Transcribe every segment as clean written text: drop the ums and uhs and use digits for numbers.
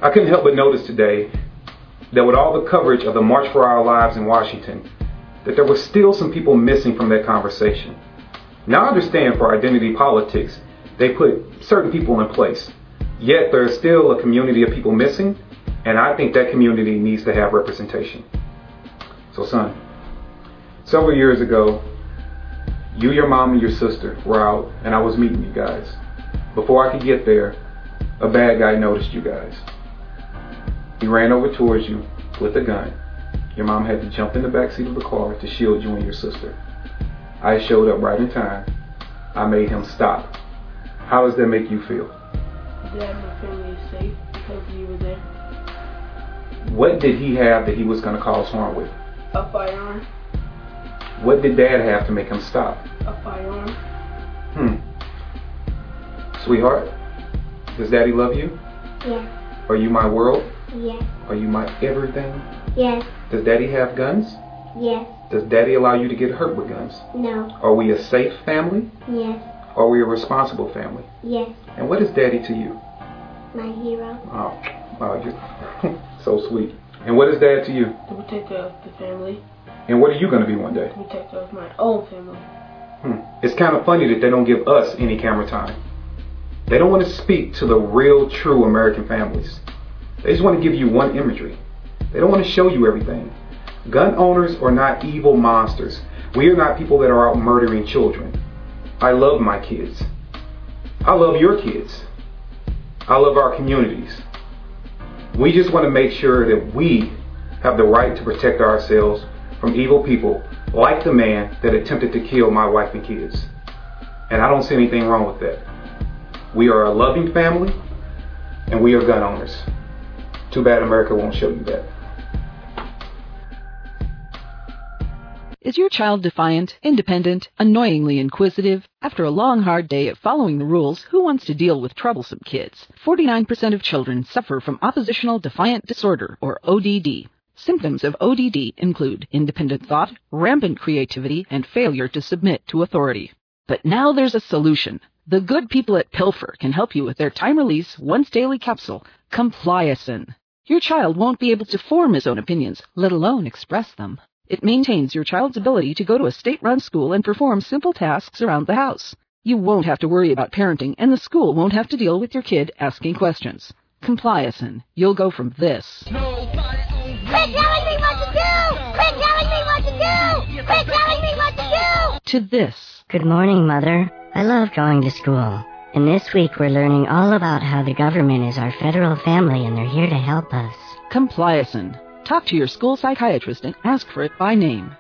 I couldn't help but notice today that with all the coverage of the March for Our Lives in Washington, that there were still some people missing from that conversation. Now I understand for identity politics, they put certain people in place, yet there's still a community of people missing, and I think that community needs to have representation. So son, several years ago, you, your mom, and your sister were out, and I was meeting you guys. Before I could get there, a bad guy noticed you guys. He ran over towards you with a gun. Your mom had to jump in the back seat of the car to shield you and your sister. I showed up right in time. I made him stop. How does that make you feel? That my family is safe because you were there. What did he have that he was going to cause harm with? A firearm. What did Dad have to make him stop? A firearm. Sweetheart, does Daddy love you? Yes. Are you my world? Yes. Are you my everything? Yes. Does Daddy have guns? Yes. Does Daddy allow you to get hurt with guns? No. Are we a safe family? Yes. Are we a responsible family? Yes. And what is Daddy to you? My hero. Oh, you're so sweet. And what is Dad to you? To protect of the family. And what are you going to be one day? To protect of my own family. It's kind of funny that they don't give us any camera time. They don't want to speak to the real, true American families. They just want to give you one imagery. They don't want to show you everything. Gun owners are not evil monsters. We are not people that are out murdering children. I love my kids. I love your kids. I love our communities. We just want to make sure that we have the right to protect ourselves from evil people like the man that attempted to kill my wife and kids. And I don't see anything wrong with that. We are a loving family, and we are gun owners. Too bad America won't show you that. Is your child defiant, independent, annoyingly inquisitive? After a long, hard day of following the rules, who wants to deal with troublesome kids? 49% of children suffer from oppositional defiant disorder, or ODD. Symptoms of ODD include independent thought, rampant creativity, and failure to submit to authority. But now there's a solution. The good people at Pilfer can help you with their time-release, once-daily capsule, Compliacin. Your child won't be able to form his own opinions, let alone express them. It maintains your child's ability to go to a state-run school and perform simple tasks around the house. You won't have to worry about parenting, and the school won't have to deal with your kid asking questions. Compliacin. You'll go from this. Quit telling me what to do! Quit telling me what to do! Quit telling me what to do! To this. Good morning, Mother. I love going to school. And this week we're learning all about how the government is our federal family and they're here to help us. Compliacin. Talk to your school psychiatrist and ask for it by name.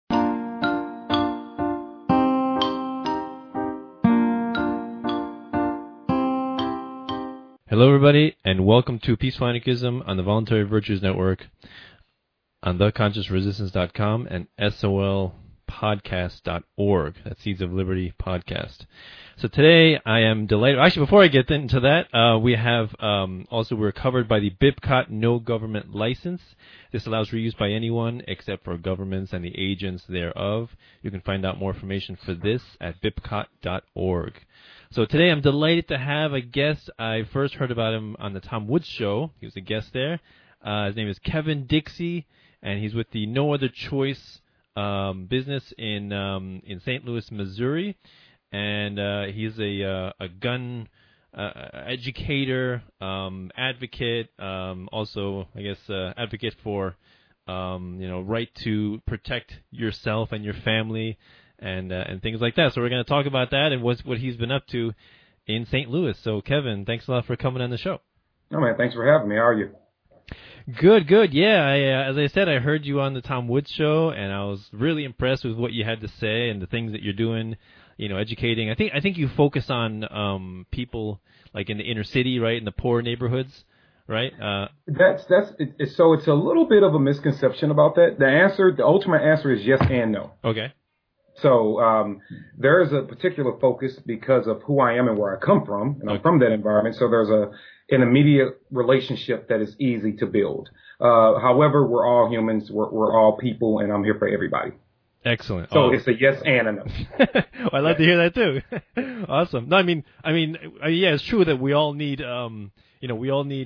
Hello, everybody, and welcome to Peaceful Anarchism on the Voluntary Virtues Network on theconsciousresistance.com and solpodcast.org. That's Seeds of Liberty podcast. So today I am delighted. Actually, before I get into that, we're covered by the BIPCOT No Government License. This allows reuse by anyone except for governments and the agents thereof. You can find out more information for this at bipcot.org. So today I'm delighted to have a guest. I first heard about him on the Tom Woods Show. He was a guest there. His name is Kevin Dixie, and he's with the No Other Choice business in St. Louis, Missouri. And he's a gun educator, advocate, also, I guess, advocate for, right to protect yourself and your family and things like that. So we're going to talk about that and what he's been up to in St. Louis. So, Kevin, thanks a lot for coming on the show. Oh, man, thanks for having me. How are you? Good. Yeah, as I said, I heard you on the Tom Woods Show, and I was really impressed with what you had to say and the things that you're doing. Educating. I think you focus on people like in the inner city, right, in the poor neighborhoods, right? So it's a little bit of a misconception about that. The ultimate answer is yes and no. Okay. So there is a particular focus because of who I am and where I come from, and I'm from that environment. So there's an immediate relationship that is easy to build. However, we're all humans, we're all people, and I'm here for everybody. Excellent. So it's a yes and a no. Well, I'd like to hear that too. Awesome. No, I mean, yeah, it's true that we all need,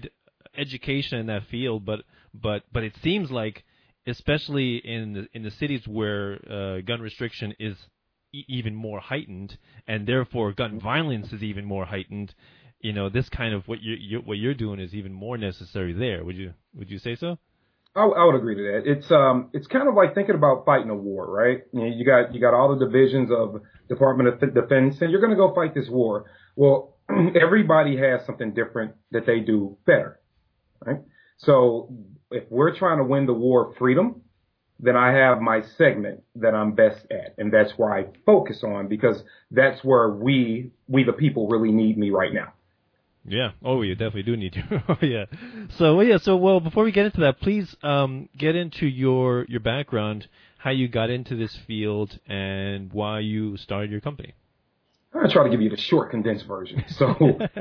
education in that field, but it seems like, especially in the cities where gun restriction is even more heightened, and therefore gun violence is even more heightened, this kind of what you're doing is even more necessary there. Would you say so? I would agree to that. It's kind of like thinking about fighting a war, right? You got all the divisions of Department of Defense, and you're going to go fight this war. Well, everybody has something different that they do better, right? So if we're trying to win the war of freedom, then I have my segment that I'm best at, and that's where I focus on, because that's where we the people really need me right now. Yeah. Oh, you definitely do need to. Oh, yeah. So before we get into that, please get into your background, how you got into this field, and why you started your company. I'm going to try to give you the short, condensed version. So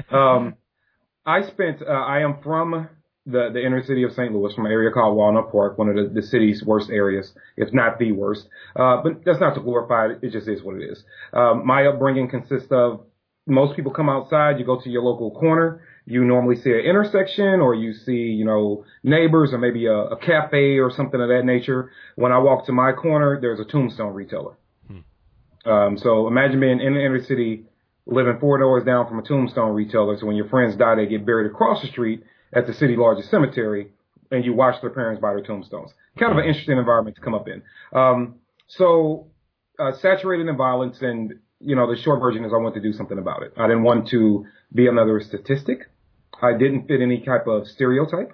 I am from the inner city of St. Louis, from an area called Walnut Park, one of the city's worst areas, if not the worst. But that's not to glorify it. It just is what it is. My upbringing consists of, most people come outside, you go to your local corner, you normally see an intersection, or you see, neighbors, or maybe a cafe or something of that nature. When I walk to my corner, there's a tombstone retailer. So imagine being in the inner city, living 4 doors down from a tombstone retailer. So when your friends die, they get buried across the street at the city's largest cemetery, and you watch their parents buy their tombstones. Kind of an interesting environment to come up in. Saturated in violence, and the short version is I want to do something about it. I didn't want to be another statistic. I didn't fit any type of stereotype.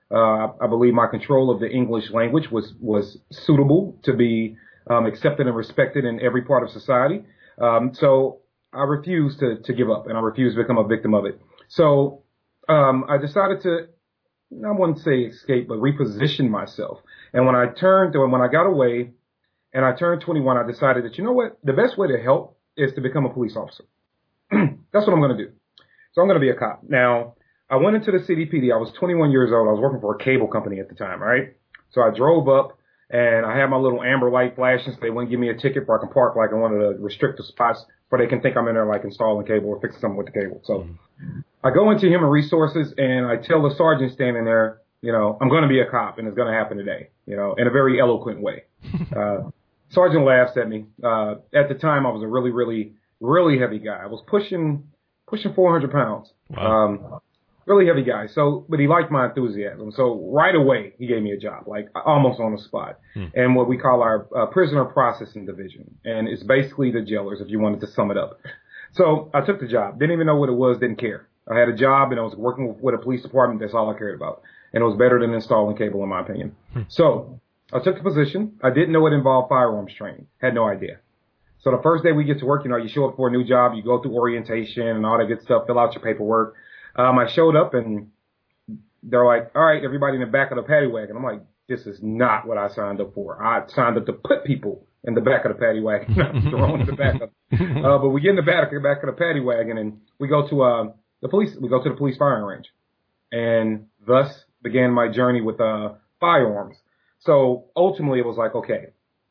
I believe my control of the English language was suitable to be accepted and respected in every part of society. So I refused to give up, and I refused to become a victim of it. So I decided to, I wouldn't say escape, but reposition myself. And when I got away and I turned 21, I decided that, the best way to help is to become a police officer. That's what I'm going to do. So I'm going to be a cop. Now, I went into the CDPD. I was 21 years old. I was working for a cable company at the time, right? So I drove up, and I had my little amber light flashing so they wouldn't give me a ticket where I can park like in one of the restricted spots where they can think I'm in there like installing cable or fixing something with the cable. So I go into Human Resources, and I tell the sergeant standing there, I'm going to be a cop, and it's going to happen today, in a very eloquent way. Sergeant laughs at me. At the time, I was a really, really, really heavy guy. I was pushing 400 pounds. Wow. Really heavy guy. But he liked my enthusiasm. So right away, he gave me a job, like almost on the spot, and what we call our prisoner processing division. And it's basically the jailers, if you wanted to sum it up. So I took the job. Didn't even know what it was. Didn't care. I had a job, and I was working with a police department. That's all I cared about. And it was better than installing cable, in my opinion. So I took the position. I didn't know it involved firearms training. Had no idea. So the first day we get to work, you show up for a new job, you go through orientation and all that good stuff, fill out your paperwork. I showed up, and they're like, all right, everybody in the back of the paddy wagon. I'm like, this is not what I signed up for. I signed up to put people in the back of the paddy wagon, not thrown in the back of but we get in the back of the paddy wagon, and we go to the police firing range. And thus began my journey with firearms. So ultimately it was like, okay,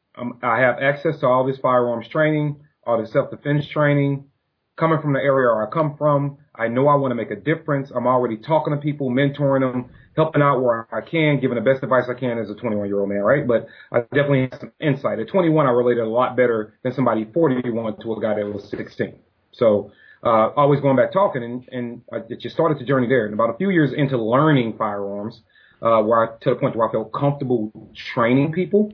I have access to all this firearms training, all this self-defense training, coming from the area where I come from. I know I want to make a difference. I'm already talking to people, mentoring them, helping out where I can, giving the best advice I can as a 21-year-old man, right? But I definitely have some insight. At 21, I related a lot better than somebody 41 to a guy that was 16. So always going back talking, and I just started the journey there. And about a few years into learning firearms, to the point where I felt comfortable training people,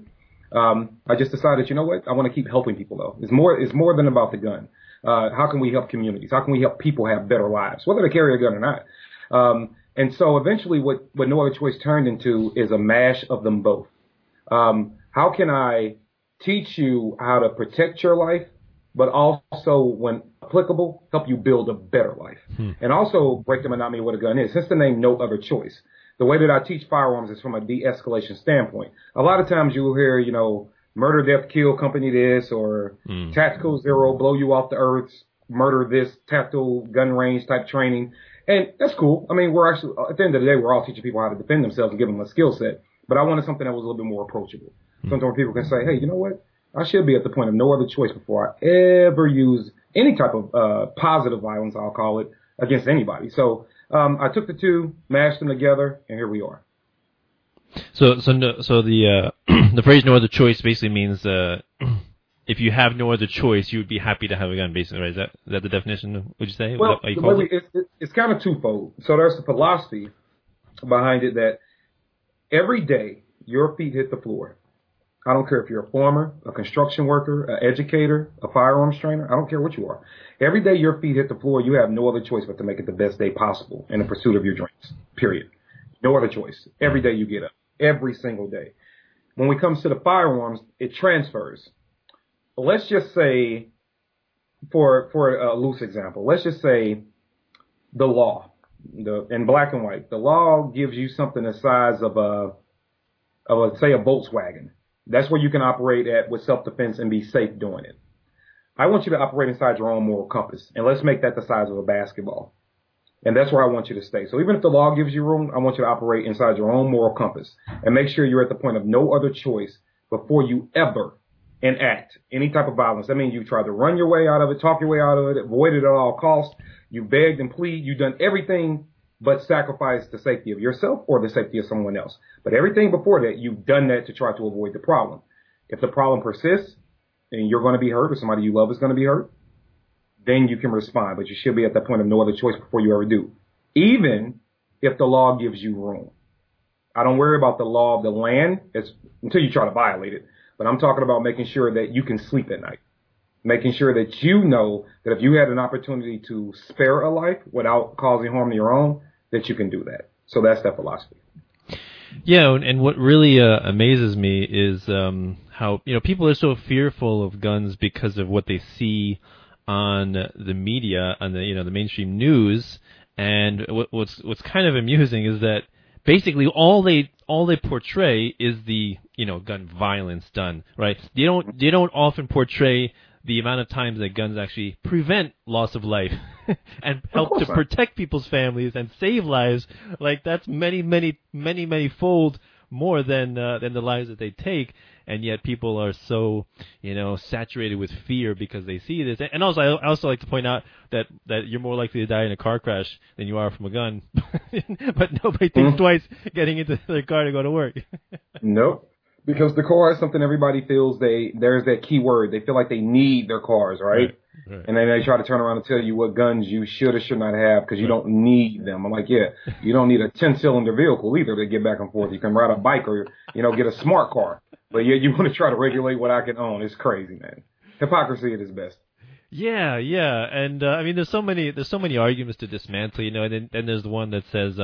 I just decided, I want to keep helping people though. It's more than about the gun. How can we help communities? How can we help people have better lives, whether they carry a gun or not? And so eventually what No Other Choice turned into is a mash of them both. How can I teach you how to protect your life, but also, when applicable, help you build a better life? And also break the monotony of what a gun is. Hence the name No Other Choice. The way that I teach firearms is from a de-escalation standpoint. A lot of times you'll hear, murder, death, kill, company this, or tactical zero, blow you off the earth, murder this, tactical gun range type training. And that's cool. I mean, we're actually, at the end of the day, we're all teaching people how to defend themselves and give them a skill set. But I wanted something that was a little bit more approachable. Something where people can say, hey, you know what? I should be at the point of no other choice before I ever use any type of positive violence, I'll call it, against anybody. So I took the two, mashed them together, and here we are. So the the phrase "no other choice" basically means if you have no other choice, you would be happy to have a gun, basically, right? Is that the definition? Would you say? Well, it's kind of twofold. So there's the philosophy behind it that every day your feet hit the floor. I don't care if you're a farmer, a construction worker, an educator, a firearms trainer. I don't care what you are. Every day your feet hit the floor, you have no other choice but to make it the best day possible in the pursuit of your dreams, period. No other choice. Every day you get up. Every single day. When it comes to the firearms, it transfers. Let's just say, for a loose example, let's just say the law, in black and white, the law gives you something the size of say a Volkswagen. That's where you can operate at with self-defense and be safe doing it. I want you to operate inside your own moral compass, and let's make that the size of a basketball. And that's where I want you to stay. So even if the law gives you room, I want you to operate inside your own moral compass and make sure you're at the point of no other choice before you ever enact any type of violence. That means you try to run your way out of it, talk your way out of it, avoid it at all costs. You begged and plead. You've done everything but sacrifice the safety of yourself or the safety of someone else. But everything before that, you've done that to try to avoid the problem. If the problem persists and you're going to be hurt or somebody you love is going to be hurt, then you can respond. But you should be at that point of no other choice before you ever do, even if the law gives you room. I don't worry about the law of the land until you try to violate it. But I'm talking about making sure that you can sleep at night, making sure that you know that if you had an opportunity to spare a life without causing harm to your own, that you can do that. So that's that philosophy. Yeah, and what really amazes me is how people are so fearful of guns because of what they see on the media, on the mainstream news, and what's kind of amusing is that basically all they portray is the gun violence done, right? They don't often portray the amount of times that guns actually prevent loss of life and help to protect people's families and save lives. Like that's many fold more than the lives that they take. And yet people are so, saturated with fear because they see this. And also, I also like to point out that you're more likely to die in a car crash than you are from a gun. But nobody thinks twice getting into their car to go to work. Nope. Because the car is something everybody feels there's that key word. They feel like they need their cars, right? Right. And then they try to turn around and tell you what guns you should or should not have because you don't need them. I'm like, yeah, you don't need a 10-cylinder vehicle either to get back and forth. You can ride a bike or, get a smart car. But yeah, you want to try to regulate what I can own. It's crazy, man. Hypocrisy at its best. Yeah. And, there's so many arguments to dismantle, and then there's the one that says,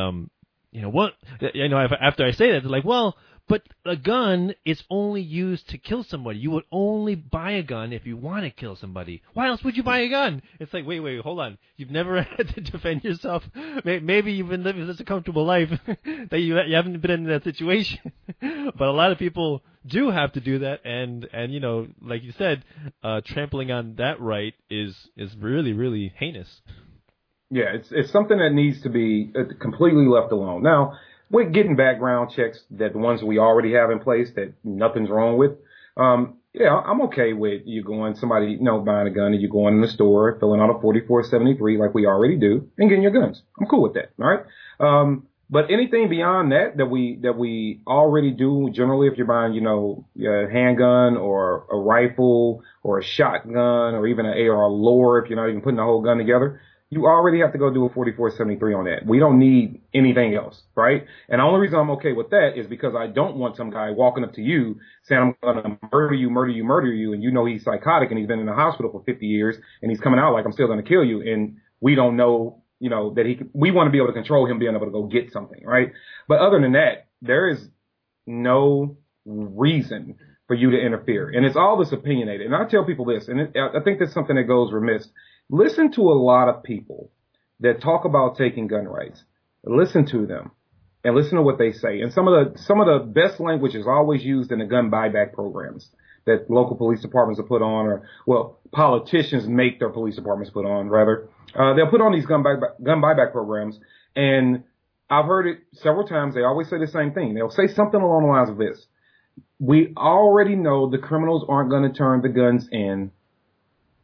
after I say that, they're like, well, but a gun is only used to kill somebody. You would only buy a gun if you want to kill somebody. Why else would you buy a gun? It's like, wait, hold on. You've never had to defend yourself. Maybe you've been living such a comfortable life that you haven't been in that situation. But a lot of people do have to do that, and like you said, trampling on that right is really, really heinous. Yeah, it's something that needs to be completely left alone. Now, we're getting background checks that the ones we already have in place that nothing's wrong with. I'm okay with you going, somebody, buying a gun and you going in the store, filling out a 4473 like we already do and getting your guns. I'm cool with that. All right. But anything beyond that we already do, generally, if you're buying, a handgun or a rifle or a shotgun or even an AR lore, if you're not even putting the whole gun together, you already have to go do a 4473 on that. We don't need anything else, right? And the only reason I'm okay with that is because I don't want some guy walking up to you saying, I'm going to murder you, and he's psychotic and he's been in the hospital for 50 years and he's coming out like I'm still going to kill you, and we don't know, that we want to be able to control him being able to go get something, right? But other than that, there is no reason for you to interfere. And it's all this opinionated. And I tell people this, and I think that's something that goes remiss. Listen to a lot of people that talk about taking gun rights. Listen to them and listen to what they say. And some of the best language is always used in the gun buyback programs that local police departments have put on, politicians make their police departments put on, rather. They'll put on these gun buyback programs, and I've heard it several times. They always say the same thing. They'll say something along the lines of this. We already know the criminals aren't going to turn the guns in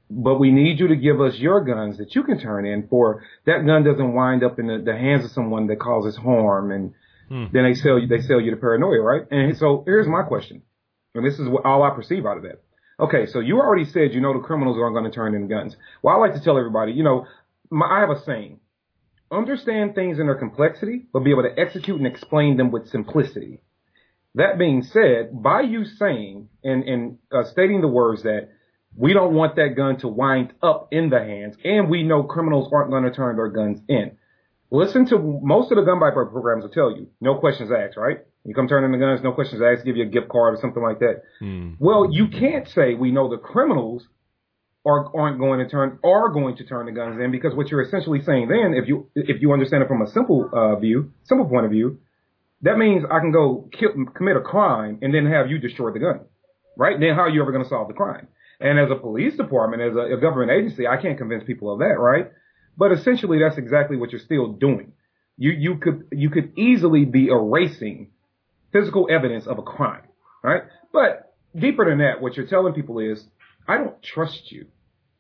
but we need you to give us your guns that you can turn in for that gun doesn't wind up in the hands of someone that causes harm, and then they sell you the paranoia, right? And so here's my question, and this is all I perceive out of that. Okay, so you already said the criminals aren't going to turn in guns. Well, I like to tell everybody, I have a saying: understand things in their complexity, but be able to execute and explain them with simplicity. That being said, by you saying and stating the words that we don't want that gun to wind up in the hands, and we know criminals aren't going to turn their guns in. Listen to most of the gun buyback programs will tell you, no questions asked, right? You come turn in the guns, no questions asked, give you a gift card or something like that. Well, you can't say we know the criminals are going to turn the guns in, because what you're essentially saying then, if you understand it from a simple point of view, that means I can go commit a crime and then have you destroy the gun, right? Then how are you ever going to solve the crime? And as a police department, as a government agency, I can't convince people of that, right? But essentially, that's exactly what you're still doing. You could easily be erasing physical evidence of a crime, right? But deeper than that, what you're telling people is, I don't trust you.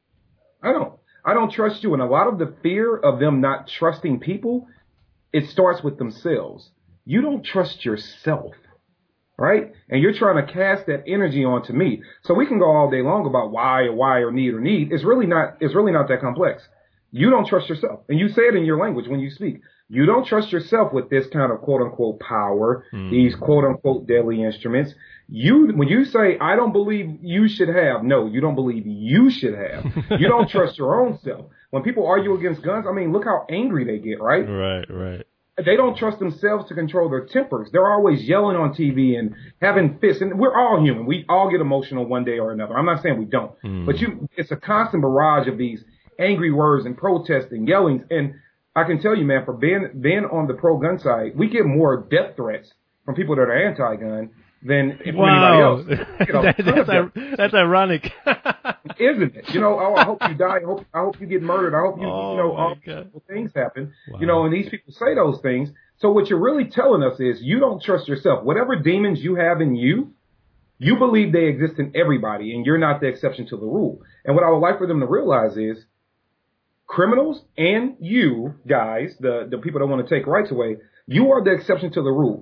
I don't trust you. And a lot of the fear of them not trusting people, it starts with themselves. You don't trust yourself. Right? And you're trying to cast that energy onto me. So we can go all day long about why or need. It's really not that complex. You don't trust yourself. And you say it in your language when you speak. You don't trust yourself with this kind of quote unquote power, these quote unquote deadly instruments. When you say, I don't believe you should have, no, you don't believe you should have. You don't trust your own self. When people argue against guns, I mean, look how angry they get, right? Right. They don't trust themselves to control their tempers. They're always yelling on TV and having fists. And we're all human. We all get emotional one day or another. I'm not saying we don't. But it's a constant barrage of these angry words and protests and yellings. And I can tell you, man, for being on the pro-gun side, we get more death threats from people that are anti-gun than anybody else. That's ironic. Isn't it? I hope you die. I hope you get murdered. I hope all terrible things happen. Wow. And these people say those things. So what you're really telling us is you don't trust yourself. Whatever demons you have in you, you believe they exist in everybody, and you're not the exception to the rule. And what I would like for them to realize is criminals and you guys, the people that want to take rights away, you are the exception to the rule.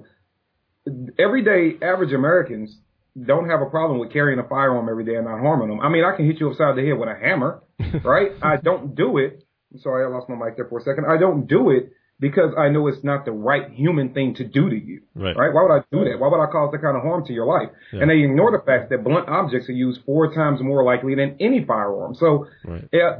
Everyday average Americans don't have a problem with carrying a firearm every day and not harming them. I mean, I can hit you upside the head with a hammer, right? I don't do it. I'm sorry, I lost my mic there for a second. I don't do it because I know it's not the right human thing to do to you, right? Why would I do that? Why would I cause that kind of harm to your life? Yeah. And they ignore the fact that blunt objects are used 4 times more likely than any firearm. So, yeah,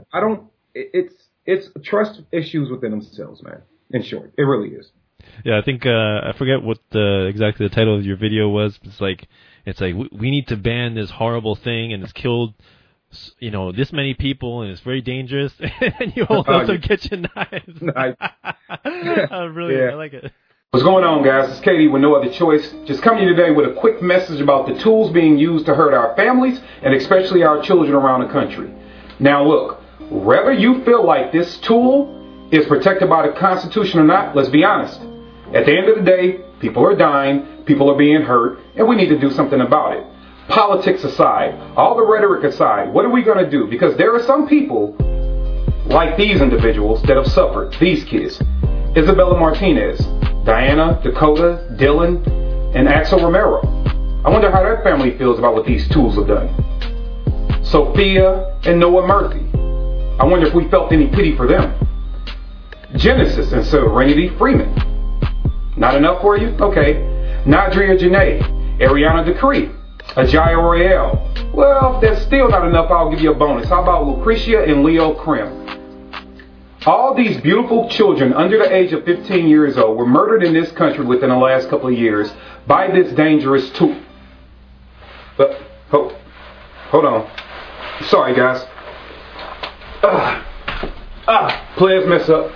it's trust issues within themselves, man. In short, it really is. Yeah, I think I forget what exactly the title of your video was. It's like we need to ban this horrible thing, and it's killed this many people, and it's very dangerous. And you hold up some kitchen knives. Nice. I like it. What's going on, guys? It's Katie with No Other Choice. Just coming to you today with a quick message about the tools being used to hurt our families and especially our children around the country. Now, look, whether you feel like this tool is protected by the Constitution or not, let's be honest. At the end of the day, people are dying, people are being hurt, and we need to do something about it. Politics aside, all the rhetoric aside, what are we going to do? Because there are some people, like these individuals, that have suffered, these kids. Isabella Martinez, Diana, Dakota, Dylan, and Axel Romero. I wonder how that family feels about what these tools have done. Sophia and Noah Murphy. I wonder if we felt any pity for them. Genesis and Serenity Freeman. Not enough for you? Okay. Nadria Janae, Ariana Decree, Ajaya Royale. Well, if that's still not enough, I'll give you a bonus. How about Lucretia and Leo Krim? All these beautiful children under the age of 15 years old were murdered in this country within the last couple of years by this dangerous tool. But, hold on. Sorry, guys. Players mess up.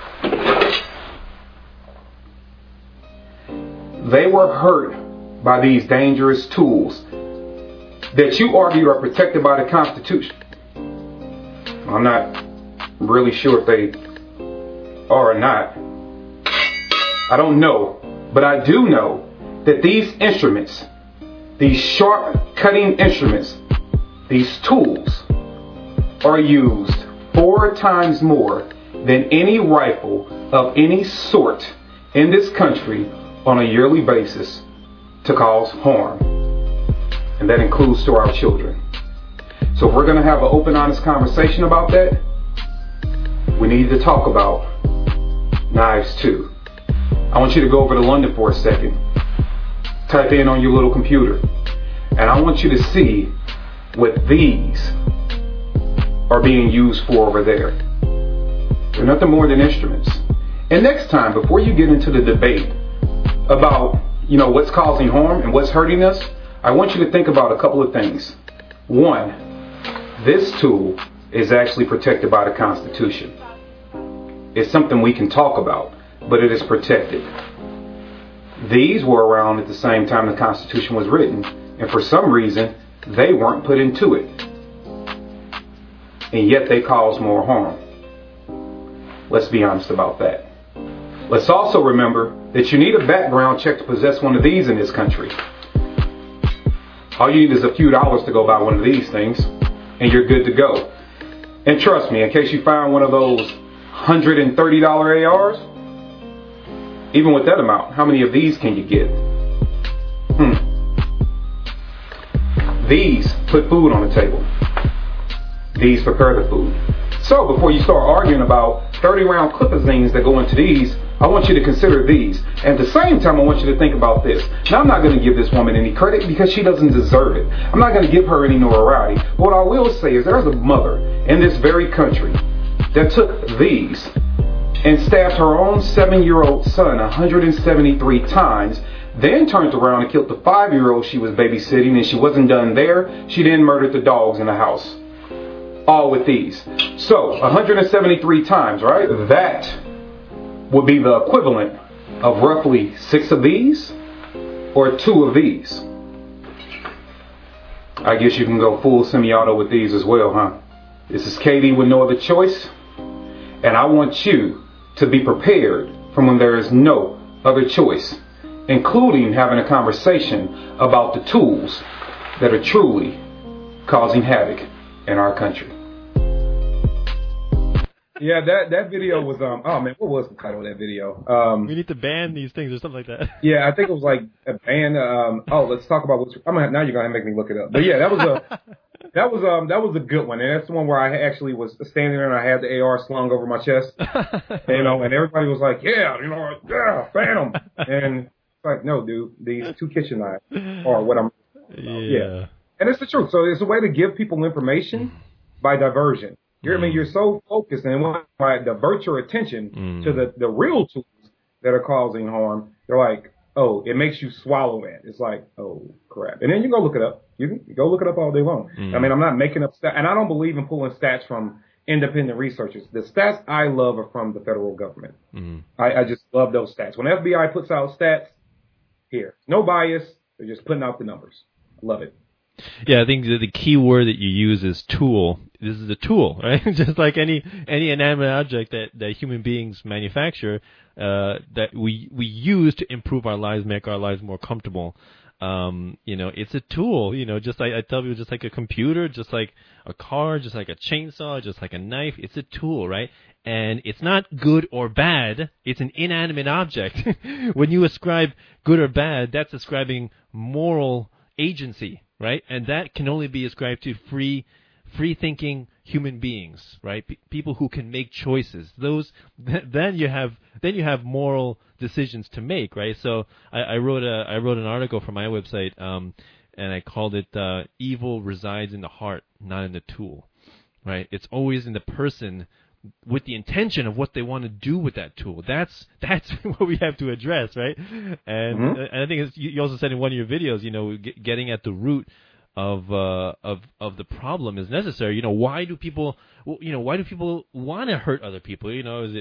They were hurt by these dangerous tools that you argue are protected by the Constitution. I'm not really sure if they are or not. I don't know. But I do know that these instruments, these sharp cutting instruments, these tools, are used 4 times more than any rifle of any sort in this country on a yearly basis to cause harm. And that includes to our children. So if we're going to have an open, honest conversation about that, we need to talk about knives too. I want you to go over to London for a second. Type in on your little computer. And I want you to see what these are being used for over there. They're nothing more than instruments. And next time, before you get into the debate about, what's causing harm and what's hurting us, I want you to think about a couple of things. One, this tool is actually protected by the Constitution. It's something we can talk about, but it is protected. These were around at the same time the Constitution was written, and for some reason, they weren't put into it. And yet they cause more harm. Let's be honest about that. Let's also remember that you need a background check to possess one of these in this country. All you need is a few dollars to go buy one of these things, and you're good to go. And trust me, in case you find one of those $130 ARs, even with that amount, how many of these can you get? These put food on the table. These prepare the food. So before you start arguing about 30-round clip-a-zines that go into these, I want you to consider these. And at the same time, I want you to think about this. Now, I'm not going to give this woman any credit because she doesn't deserve it. I'm not going to give her any notoriety. But what I will say is there's a mother in this very country that took these and stabbed her own 7-year-old son 173 times, then turned around and killed the 5-year-old she was babysitting, and she wasn't done there. She then murdered the dogs in the house. All with these. So, 173 times, right? That would be the equivalent of roughly 6 of these or 2 of these. I guess you can go full semi-auto with these as well, huh? This is Katie with No Other Choice, and I want you to be prepared for when there is no other choice, including having a conversation about the tools that are truly causing havoc in our country. Yeah, that video was oh man, what was the title of that video? We need to ban these things or something like that. Yeah, I think it was like a ban. Let's talk about what's. Now you're gonna make me look it up. But yeah, that was a good one, and that's the one where I actually was standing there and I had the AR slung over my chest, and everybody was like, yeah, ban them, and it's like, no, dude, these 2 kitchen knives are what I'm. Yeah, and it's the truth. So it's a way to give people information by diversion. I mean, you're so focused, and when I divert your attention to the real tools that are causing harm, they're like, oh, it makes you swallow that. It's like, oh, crap. And then you go look it up. You can go look it up all day long. I mean, I'm not making up stats, and I don't believe in pulling stats from independent researchers. The stats I love are from the federal government. I just love those stats. When FBI puts out stats, here, no bias. They're just putting out the numbers. Love it. Yeah, I think the key word that you use is tool. This is a tool, right? Just like any inanimate object that human beings manufacture, that we use to improve our lives, make our lives more comfortable. It's a tool, just like I tell people, just like a computer, just like a car, just like a chainsaw, just like a knife. It's a tool, right? And it's not good or bad. It's an inanimate object. When you ascribe good or bad, that's ascribing moral agency, right? And that can only be ascribed to free thinking human beings, right? People who can make choices. Then you have moral decisions to make, right? So I wrote an article for my website, and I called it "Evil Resides in the Heart, Not in the Tool." Right? It's always in the person with the intention of what they want to do with that tool. That's what we have to address, right? And I think you also said in one of your videos, getting at the root of the problem is necessary. Why do people want to hurt other people? Is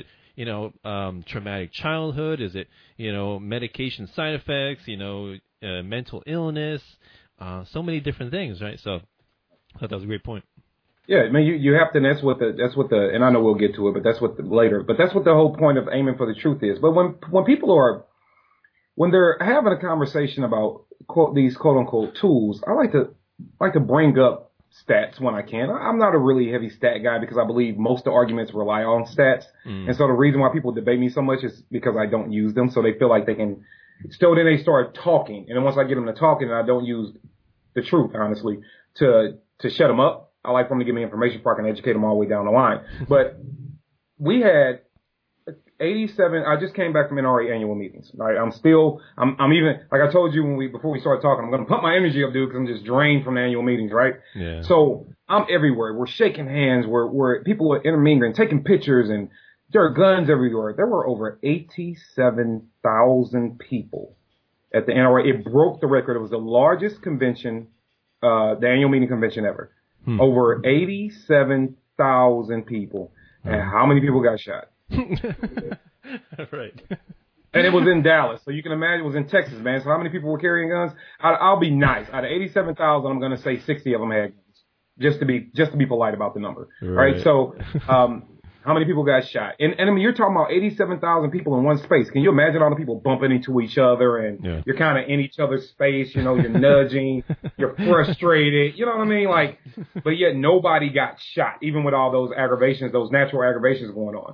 it traumatic childhood? Is it medication side effects? Mental illness? So many different things, right? So I thought that was a great point. Yeah, I mean, you have to, and that's what the, and I know we'll get to it, but that's what the whole point of aiming for the truth is. But when people when they're having a conversation about these quote unquote tools, I like to bring up stats when I can. I'm not a really heavy stat guy because I believe most of the arguments rely on stats. And so the reason why people debate me so much is because I don't use them. So they feel like they can, so then they start talking. And then once I get them to talking and I don't use the truth, honestly, to shut them up, I like for them to give me information so I can educate them all the way down the line. But we had 87. I just came back from NRA annual meetings. Right? I'm even, like I told you before we started talking, I'm going to pump my energy up, dude, because I'm just drained from the annual meetings, right? Yeah. So I'm everywhere. We're shaking hands. We're people are intermingling, taking pictures, and there are guns everywhere. There were over 87,000 people at the NRA. It broke the record. It was the largest convention, the annual meeting convention ever. Over 87,000 people. And how many people got shot? Right. And it was in Dallas, so you can imagine it was in Texas, man. So how many people were carrying guns? I'll be nice. Out of 87,000, I'm going to say 60 of them had guns, just to be polite about the number, right? So, how many people got shot? And I mean, you're talking about 87,000 people in one space. Can you imagine all the people bumping into each other and you're kind of in each other's space? You know, you're nudging, you're frustrated. You know what I mean? Like, but yet nobody got shot, even with all those aggravations, those natural aggravations going on.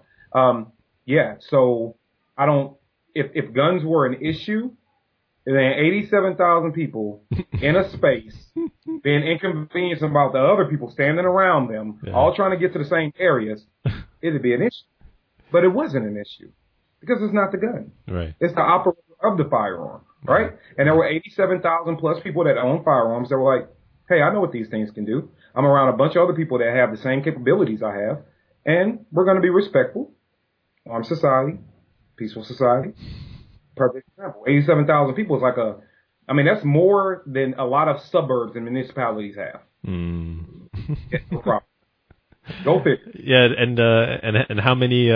So I don't, if guns were an issue, then 87,000 people in a space being inconvenienced about the other people standing around them, all trying to get to the same areas, it'd be an issue. But it wasn't an issue because it's not the gun. Right. It's the operator of the firearm, right? And there were 87,000 plus people that own firearms that were like, hey, I know what these things can do. I'm around a bunch of other people that have the same capabilities I have, and we're going to be respectful. Armed society, peaceful society. Perfect example. 87,000 people is like that's more than a lot of suburbs and municipalities have. No problem. Go figure. Yeah, and how many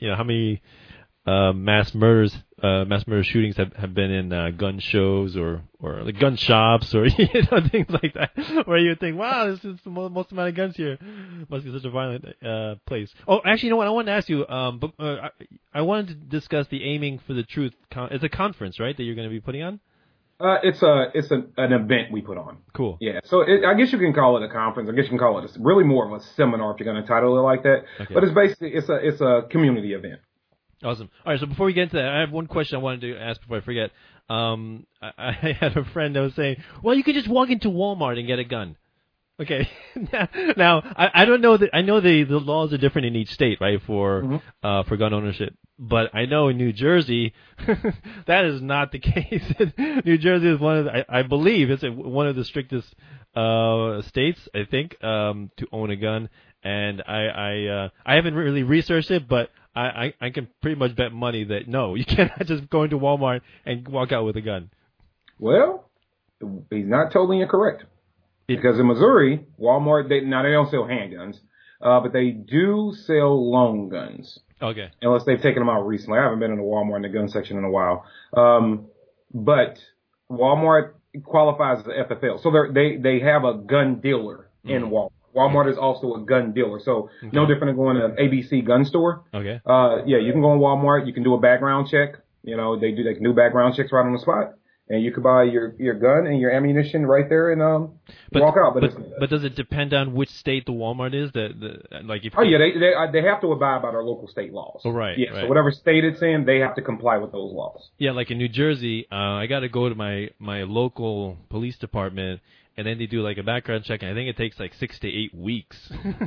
mass murder shootings have been in gun shows or like gun shops or things like that, where you would think, wow, this is the most amount of guns here. Must be such a violent place. Oh, actually, you know what? I wanted to ask you. I wanted to discuss the Aiming for the Truth. It's a conference, right, that you're going to be putting on? It's an event we put on. Cool. Yeah. So I guess you can call it a conference. I guess you can call it really more of a seminar if you're going to title it like that. Okay. But it's basically it's a community event. Awesome. All right, so before we get into that, I have one question I wanted to ask before I forget. I had a friend that was saying, well, you could just walk into Walmart and get a gun. Okay. Now, I don't know that. I know the laws are different in each state, right, for gun ownership. But I know in New Jersey, that is not the case. New Jersey is I believe it's one of the strictest states, I think, to own a gun. And I haven't really researched it, but I can pretty much bet money that no, you cannot just go into Walmart and walk out with a gun. Well, he's not totally incorrect. Because in Missouri, Walmart, they don't sell handguns, but they do sell long guns. Okay. Unless they've taken them out recently. I haven't been in a Walmart in the gun section in a while. But Walmart qualifies as a FFL. So they have a gun dealer in Walmart. Walmart is also a gun dealer. So no different than going to an ABC gun store. Okay. You can go in Walmart. You can do a background check. You know, they can do background checks right on the spot. And you could buy your gun and your ammunition right there and walk out. But does it depend on which state the Walmart is? They have to abide by their local state laws. Oh, right. Yeah. Right. So whatever state it's in, they have to comply with those laws. Yeah, like in New Jersey, I got to go to my local police department, and then they do like a background check, and I think it takes like 6 to 8 weeks.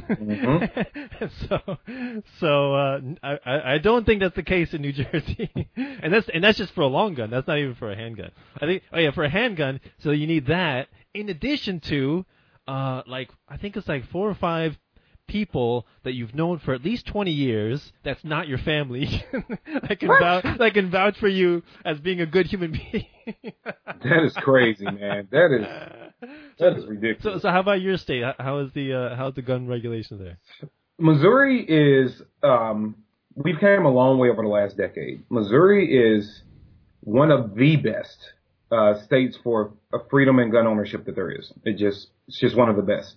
I don't think that's the case in New Jersey, and that's just for a long gun. That's not even for a handgun. I think for a handgun, so you need that in addition to I think it's like 4 or 5 people that you've known for at least 20 years. That's not your family. that can vouch for you as being a good human being. That is crazy, man. That is ridiculous. So how about your state? How's the gun regulations there? Missouri is we've came a long way over the last decade. Missouri is one of the best states for freedom and gun ownership that there is. It's just one of the best.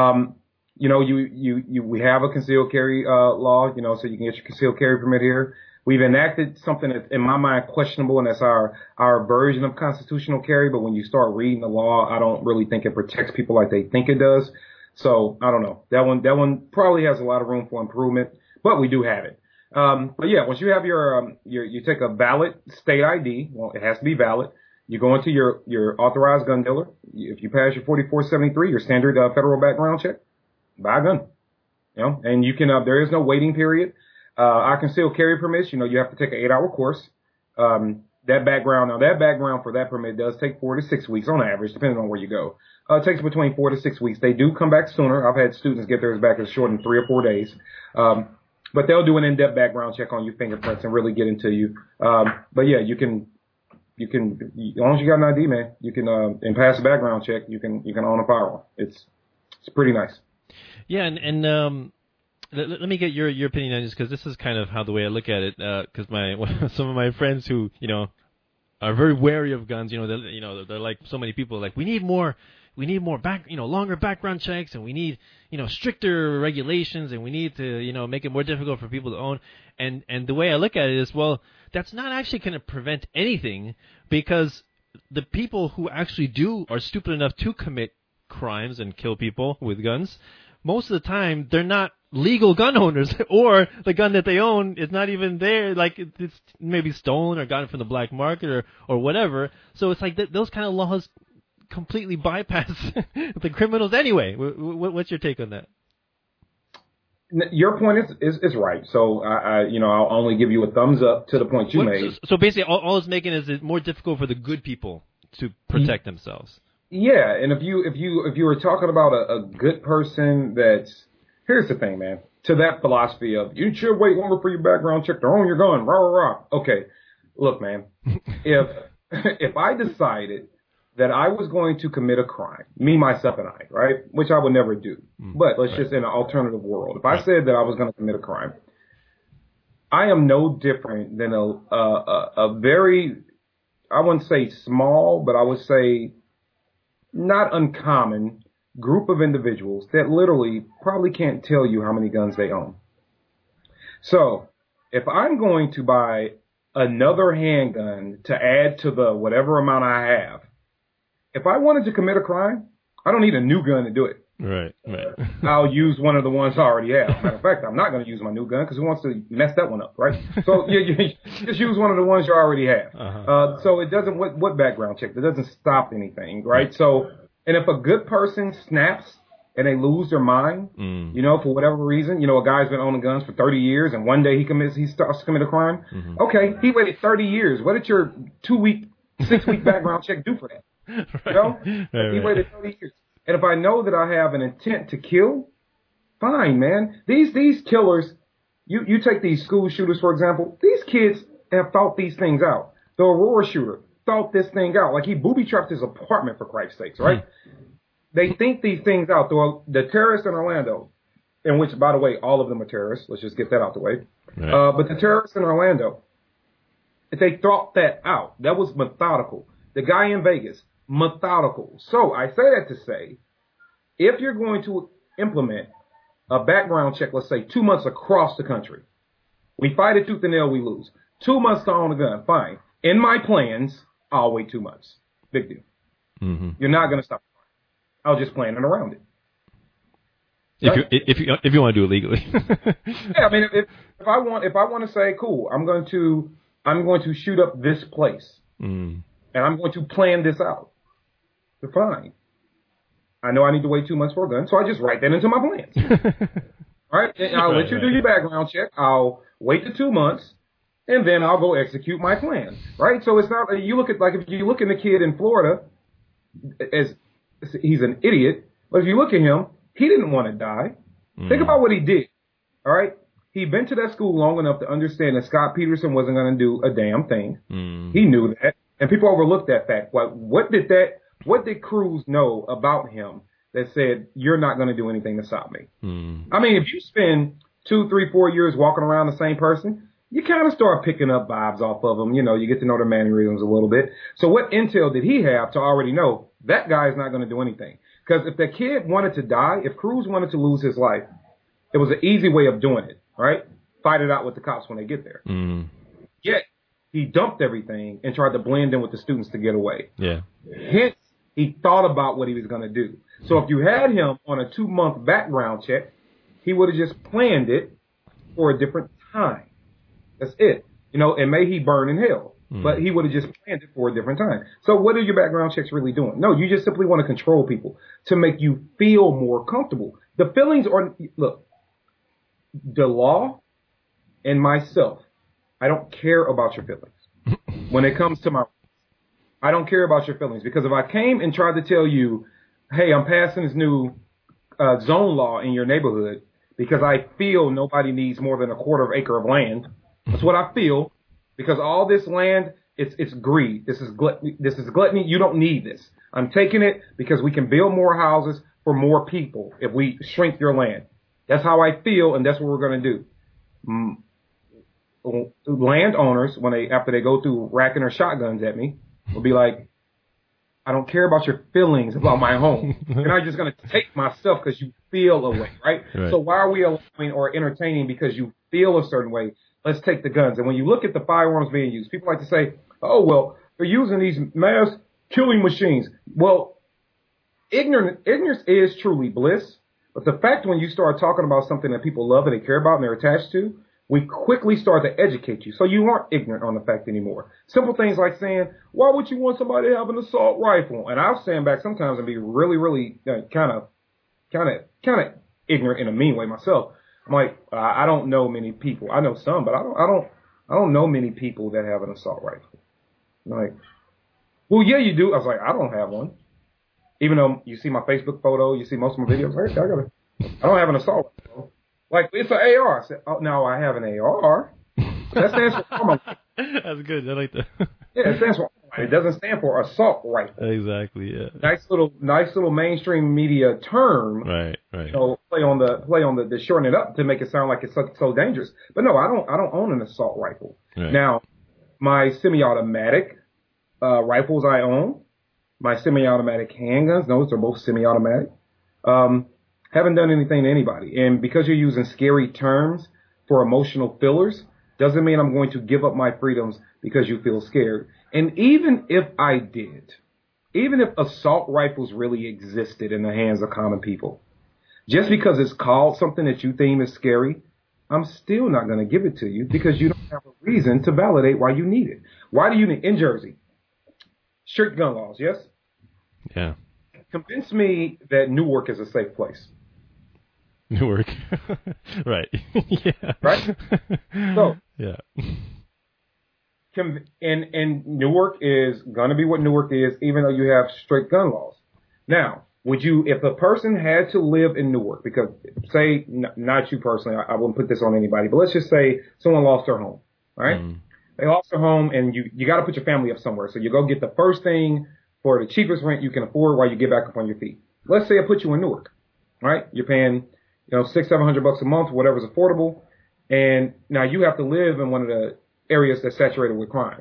We have a concealed carry law, so you can get your concealed carry permit here. We've enacted something that's, in my mind, questionable, and that's our version of constitutional carry. But when you start reading the law, I don't really think it protects people like they think it does. So I don't know. That one probably has a lot of room for improvement, but we do have it. But yeah, once you have you take a valid state ID, well, it has to be valid. You go into your authorized gun dealer. If you pass your 4473, your standard federal background check, buy a gun. You know, and you can, there is no waiting period. I concealed carry permits, you know, you have to take an 8-hour course. That background for that permit does take 4 to 6 weeks on average, depending on where you go. It takes between 4 to 6 weeks. They do come back sooner. I've had students get theirs back as short in 3 or 4 days. But they'll do an in-depth background check on your fingerprints and really get into you. But yeah, you can, as long as you got an ID, man, you can, and pass a background check, you can own a firearm. It's pretty nice. Yeah, and let me get your opinion on this, because this is kind of how the way I look at it. Because some of my friends who are very wary of guns, they're like so many people, like we need more longer background checks, and we need stricter regulations, and we need to make it more difficult for people to own. And the way I look at it is, well, that's not actually going to prevent anything, because the people who actually are stupid enough to commit crimes and kill people with guns, most of the time they're not legal gun owners, or the gun that they own is not even there, like it's maybe stolen or gotten from the black market or whatever. So it's like those kind of laws completely bypass the criminals anyway. What's your take on that? Your point is right. So I'll only give you a thumbs up to the point you made. So basically, all it's making is it more difficult for the good people to protect themselves. Yeah, and if you were talking about a good person, here's the thing, man. To that philosophy of you should wait longer for your background check to own your gun, rah rah rah. Okay, look, man. if I decided that I was going to commit a crime, me, myself, and I, right, which I would never do, but let's just in an alternative world, if I said that I was going to commit a crime, I am no different than a very, I wouldn't say small, but I would say not uncommon group of individuals that literally probably can't tell you how many guns they own. So if I'm going to buy another handgun to add to the whatever amount I have, if I wanted to commit a crime, I don't need a new gun to do it. Right. I'll use one of the ones I already have. Matter of fact, I'm not going to use my new gun because who wants to mess that one up, right? So you just use one of the ones you already have. So it doesn't, what background check? That doesn't stop anything, right? So, and if a good person snaps and they lose their mind, for whatever reason, a guy's been owning guns for 30 years and one day he starts to commit a crime. Okay, he waited 30 years. What did your 6-week background check do for that? Right. He waited 30 years. And if I know that I have an intent to kill, fine, man. These killers, you take these school shooters, for example, these kids have thought these things out. The Aurora shooter thought this thing out. Like he booby-trapped his apartment, for Christ's sakes, right? They think these things out. The terrorists in Orlando, in which, by the way, all of them are terrorists. Let's just get that out the way. Right. But the terrorists in Orlando, they thought that out. That was methodical. The guy in Vegas, methodical. So I say that to say, if you're going to implement a background check, let's say 2 months across the country, we fight it tooth and nail, we lose. 2 months to own a gun, fine. In my plans, I'll wait 2 months. Big deal. You're not going to stop. I was just planning around it. If you want to do it legally. Yeah, I mean, if I want to say, cool, I'm going to shoot up this place, and I'm going to plan this out. They're fine. I know I need to wait 2 months for a gun, so I just write that into my plans. Right? And I'll let you do your background check. I'll wait the 2 months, and then I'll go execute my plan. Right? So it's not, if you look at the kid in Florida, as he's an idiot, but if you look at him, he didn't want to die. Think about what he did. All right? He'd been to that school long enough to understand that Scott Peterson wasn't going to do a damn thing. He knew that. And people overlooked that fact. What did Cruz know about him that said, you're not going to do anything to stop me? I mean, if you spend 2, 3, 4 years walking around the same person, you kind of start picking up vibes off of them. You get to know their mannerisms a little bit. So what intel did he have to already know that guy is not going to do anything? Because if the kid wanted to die, if Cruz wanted to lose his life, it was an easy way of doing it, right? Fight it out with the cops when they get there. Yet, he dumped everything and tried to blend in with the students to get away. Yeah. Hence, He thought about what he was going to do. So if you had him on a 2-month background check, he would have just planned it for a different time. That's it. And may he burn in hell. But he would have just planned it for a different time. So what are your background checks really doing? No, you just simply want to control people to make you feel more comfortable. The feelings are, look, the law and myself, I don't care about your feelings. When it comes to I don't care about your feelings, because if I came and tried to tell you, hey, I'm passing this new zone law in your neighborhood because I feel nobody needs more than a quarter acre of land. That's what I feel. Because all this land, it's greed. This is gluttony. You don't need this. I'm taking it because we can build more houses for more people if we shrink your land. That's how I feel, and that's what we're going to do. Landowners, after they go through racking their shotguns at me, will be like, I don't care about your feelings about my home. You're not just going to take my stuff because you feel a way, right? So why are we allowing or entertaining because you feel a certain way? Let's take the guns. And when you look at the firearms being used, people like to say, oh, well, they're using these mass killing machines. Well, ignorance is truly bliss. But the fact when you start talking about something that people love and they care about and they're attached to, we quickly start to educate you. So you aren't ignorant on the fact anymore. Simple things like saying, why would you want somebody to have an assault rifle? And I'll stand back sometimes and be really, really kind of ignorant in a mean way myself. I'm like, I don't know many people. I know some, but I don't know many people that have an assault rifle. I'm like, well, yeah, you do. I was like, I don't have one. Even though you see my Facebook photo, you see most of my videos, like, I don't have an assault rifle. Like, it's an AR. I said, oh, no, I have an AR. That stands for armor. That's good. I like that. Yeah, it stands for armor. It doesn't stand for assault rifle. Exactly. Yeah. Nice little mainstream media term. Right. Play on the shorten it up to make it sound like it's so dangerous. But no, I don't own an assault rifle. Right. Now, my semi-automatic rifles I own, my semi-automatic handguns, those are both semi-automatic. Haven't done anything to anybody. And because you're using scary terms for emotional fillers, doesn't mean I'm going to give up my freedoms because you feel scared. And even if I did, even if assault rifles really existed in the hands of common people, just because it's called something that you deem is scary, I'm still not going to give it to you because you don't have a reason to validate why you need it. Why do you need, in Jersey, strict gun laws, yes? Yeah. Convince me that Newark is a safe place. Newark. Right. Yeah. Right? So. Yeah. And Newark is going to be what Newark is, even though you have strict gun laws. Now, if a person had to live in Newark, because say, not you personally, I wouldn't put this on anybody, but let's just say someone lost their home, right? They lost their home and you got to put your family up somewhere. So you go get the first thing for the cheapest rent you can afford while you get back up on your feet. Let's say I put you in Newark, right? You're paying, $600-700 a month, whatever's affordable. And now you have to live in one of the areas that's saturated with crime.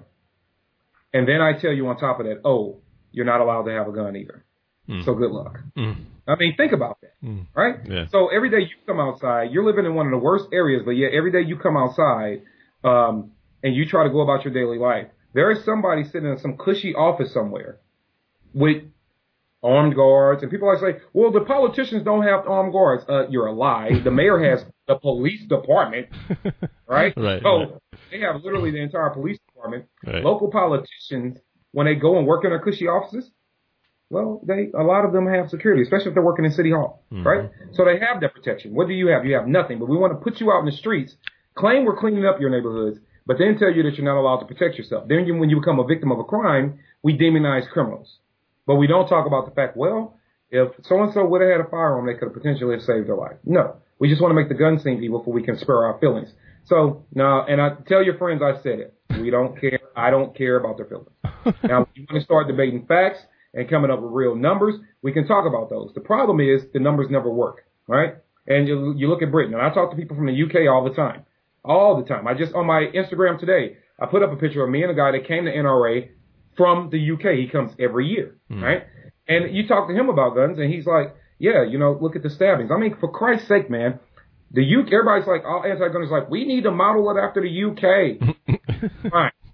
And then I tell you on top of that, oh, you're not allowed to have a gun either. So good luck. I mean, think about that, right? Yeah. So every day you come outside, you're living in one of the worst areas, but yet every day you come outside and you try to go about your daily life, there is somebody sitting in some cushy office somewhere with armed guards, and people like say, well, the politicians don't have armed guards. You're a lie. The mayor has the police department, right? So they have literally the entire police department. Right. Local politicians, when they go and work in their cushy offices, well, a lot of them have security, especially if they're working in City Hall, right? So they have that protection. What do you have? You have nothing, but we want to put you out in the streets, claim we're cleaning up your neighborhoods, but then tell you that you're not allowed to protect yourself. Then when you become a victim of a crime, we demonize criminals. But we don't talk about the fact, well, if so-and-so would have had a firearm, they could have potentially saved their life. No. We just want to make the gun seem evil before we can spare our feelings. So, now, and I tell your friends I said it. We don't care. I don't care about their feelings. Now, if you want to start debating facts and coming up with real numbers, we can talk about those. The problem is the numbers never work, right? And you look at Britain, and I talk to people from the UK all the time. All the time. On my Instagram today, I put up a picture of me and a guy that came to NRA from the UK. He comes every year, right? And you talk to him about guns, and he's like, yeah, look at the stabbings. I mean, for Christ's sake, man, the UK, everybody's like, all anti-gunners like, we need to model it after the UK. Fine.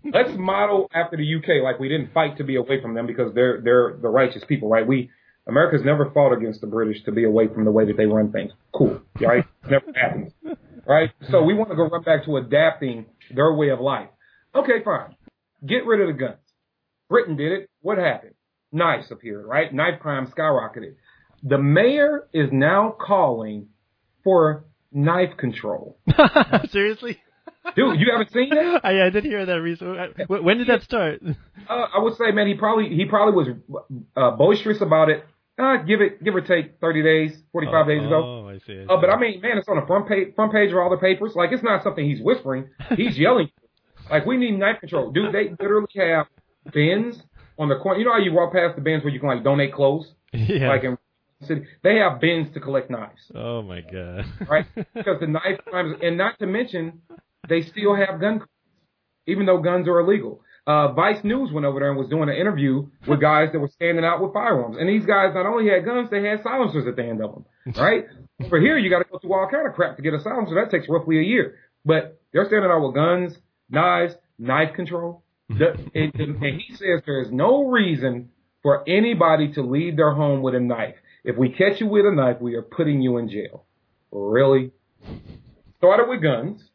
Let's model after the UK, like we didn't fight to be away from them because they're the righteous people, right? America's never fought against the British to be away from the way that they run things. Cool, right? Never happens, right? So we want to go run back to adapting their way of life. Okay, fine. Get rid of the guns. Britain did it. What happened? Knives appeared, right? Knife crime skyrocketed. The mayor is now calling for knife control. Seriously? Dude, you haven't seen that? I did hear that recently. When did that start? I would say, man, he probably was boisterous about it. Give or take 30 days, 45 days ago. Oh, I see. But I mean, man, it's on the front page of all the papers. Like, it's not something he's whispering. He's yelling. Like, we need knife control. Dude, they literally have bins on the corner. You know how you walk past the bins where you can, like, donate clothes? Yeah. Like in city. They have bins to collect knives. Oh, my God. Right? Because the knife crimes, and not to mention, they still have gun crimes, even though guns are illegal. Vice News went over there and was doing an interview with guys that were standing out with firearms. And these guys not only had guns, they had silencers at the end of them, right? Over here, you got to go through all kind of crap to get a silencer. That takes roughly a year. But they're standing out with guns, knives, knife control. And he says there is no reason for anybody to leave their home with a knife. If we catch you with a knife, we are putting you in jail. Really? Started with guns.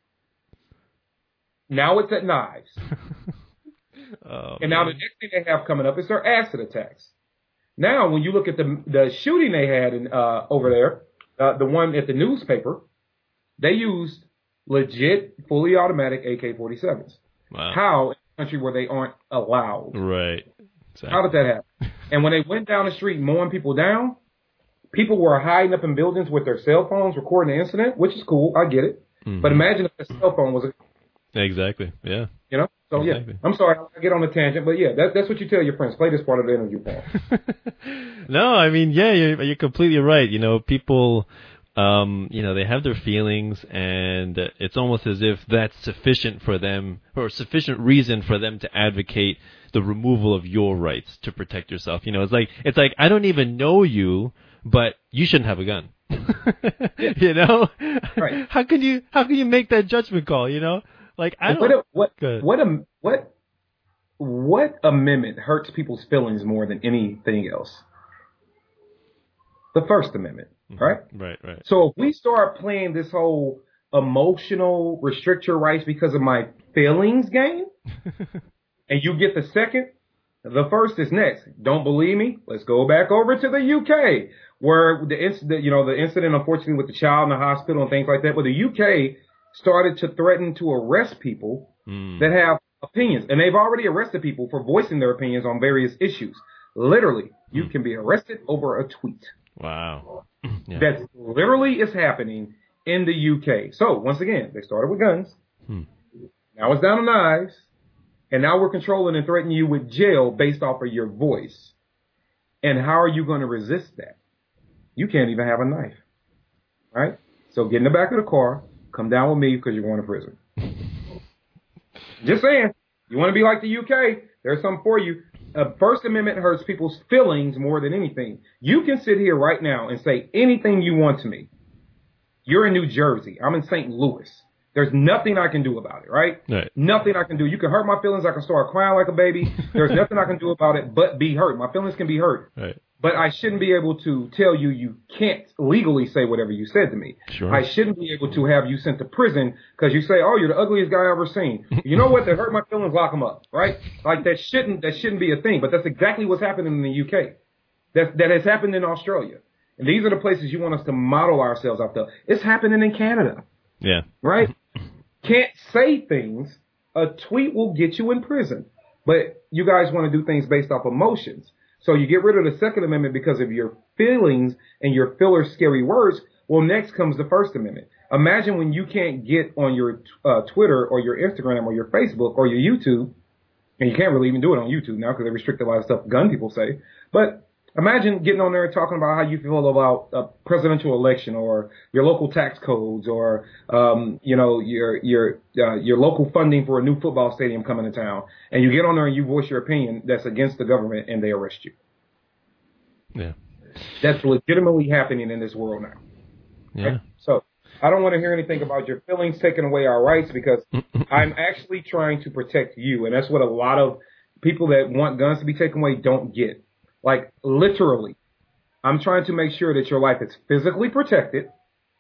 Now it's at knives. And now the next thing they have coming up is their acid attacks. Now, when you look at the shooting they had in, over there, the one at the newspaper, they used legit, fully automatic AK-47s. Wow. How in a country where they aren't allowed? Right. Exactly. How did that happen? And when they went down the street mowing people down, people were hiding up in buildings with their cell phones recording the incident, which is cool. I get it. Mm-hmm. But imagine if the cell phone was Exactly. Yeah. You know? So, exactly. Yeah. I'm sorry. I get on a tangent, but yeah, that's what you tell your friends. Play this part of the interview, Paul. No, I mean, yeah, you're completely right. You know, people, they have their feelings, and it's almost as if that's sufficient for them, or sufficient reason for them to advocate the removal of your rights to protect yourself. You know, it's like I don't even know you, but you shouldn't have a gun. You know? Right. How can you make that judgment call, you know? Like, I don't. What amendment hurts people's feelings more than anything else? The First Amendment, right? Right. So if we start playing this whole emotional restrict your rights because of my feelings game, and you get the second, the first is next. Don't believe me? Let's go back over to the UK, where the incident, unfortunately, with the child in the hospital and things like that, where the UK started to threaten to arrest people that have opinions. And they've already arrested people for voicing their opinions on various issues. Literally, you can be arrested over a tweet. Wow. Yeah. That literally is happening in the UK. So, once again, they started with guns. Now it's down to knives. And now we're controlling and threatening you with jail based off of your voice. And how are you going to resist that? You can't even have a knife. Right? So get in the back of the car. Come down with me because you're going to prison. Just saying. You want to be like the UK? There's something for you. First Amendment hurts people's feelings more than anything. You can sit here right now and say anything you want to me. You're in New Jersey. I'm in St. Louis. There's nothing I can do about it, right? Nothing I can do. You can hurt my feelings. I can start crying like a baby. There's nothing I can do about it but be hurt. My feelings can be hurt. Right. But I shouldn't be able to tell you can't legally say whatever you said to me. Sure. I shouldn't be able to have you sent to prison because you say, oh, you're the ugliest guy I've ever seen. You know what? That hurt my feelings, lock them up, right? Like that shouldn't be a thing. But that's exactly what's happening in the UK. That has happened in Australia. And these are the places you want us to model ourselves after. It's happening in Canada. Yeah. Right? Can't say things. A tweet will get you in prison. But you guys want to do things based off emotions. So you get rid of the Second Amendment because of your feelings and your filler scary words. Well, next comes the First Amendment. Imagine when you can't get on your Twitter or your Instagram or your Facebook or your YouTube, and you can't really even do it on YouTube now because they restrict a lot of stuff gun people say. But imagine getting on there and talking about how you feel about a presidential election or your local tax codes or, your local funding for a new football stadium coming to town. And you get on there and you voice your opinion that's against the government and they arrest you. Yeah. That's legitimately happening in this world now. Yeah. Right? So I don't want to hear anything about your feelings taking away our rights, because I'm actually trying to protect you. And that's what a lot of people that want guns to be taken away don't get. Like, literally, I'm trying to make sure that your life is physically protected,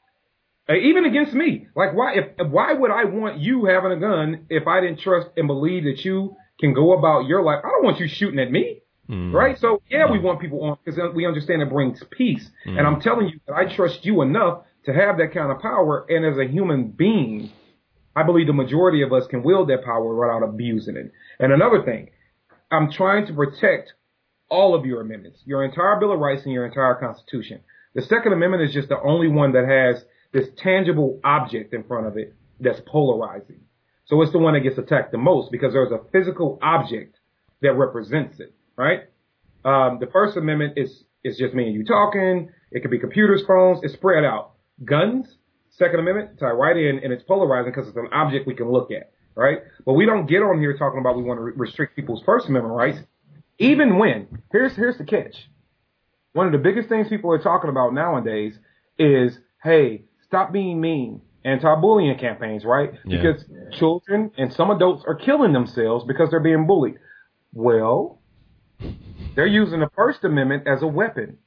even against me. Like, why would I want you having a gun if I didn't trust and believe that you can go about your life? I don't want you shooting at me. Right? So, yeah, we want people on because we understand it brings peace. And I'm telling you that I trust you enough to have that kind of power. And as a human being, I believe the majority of us can wield that power without abusing it. And another thing, I'm trying to protect all of your amendments, your entire Bill of Rights and your entire Constitution. The Second Amendment is just the only one that has this tangible object in front of it that's polarizing. So it's the one that gets attacked the most because there's a physical object that represents it. Right? The First Amendment is just me and you talking. It could be computers, phones. It's spread out. Guns, Second Amendment, tie right in, and it's polarizing because it's an object we can look at. Right? But we don't get on here talking about we want to restrict people's First Amendment rights, even when, here's the catch. One of the biggest things people are talking about nowadays is, hey, stop being mean. Anti-bullying campaigns, right? Yeah. Because children and some adults are killing themselves because they're being bullied. Well, they're using the First Amendment as a weapon.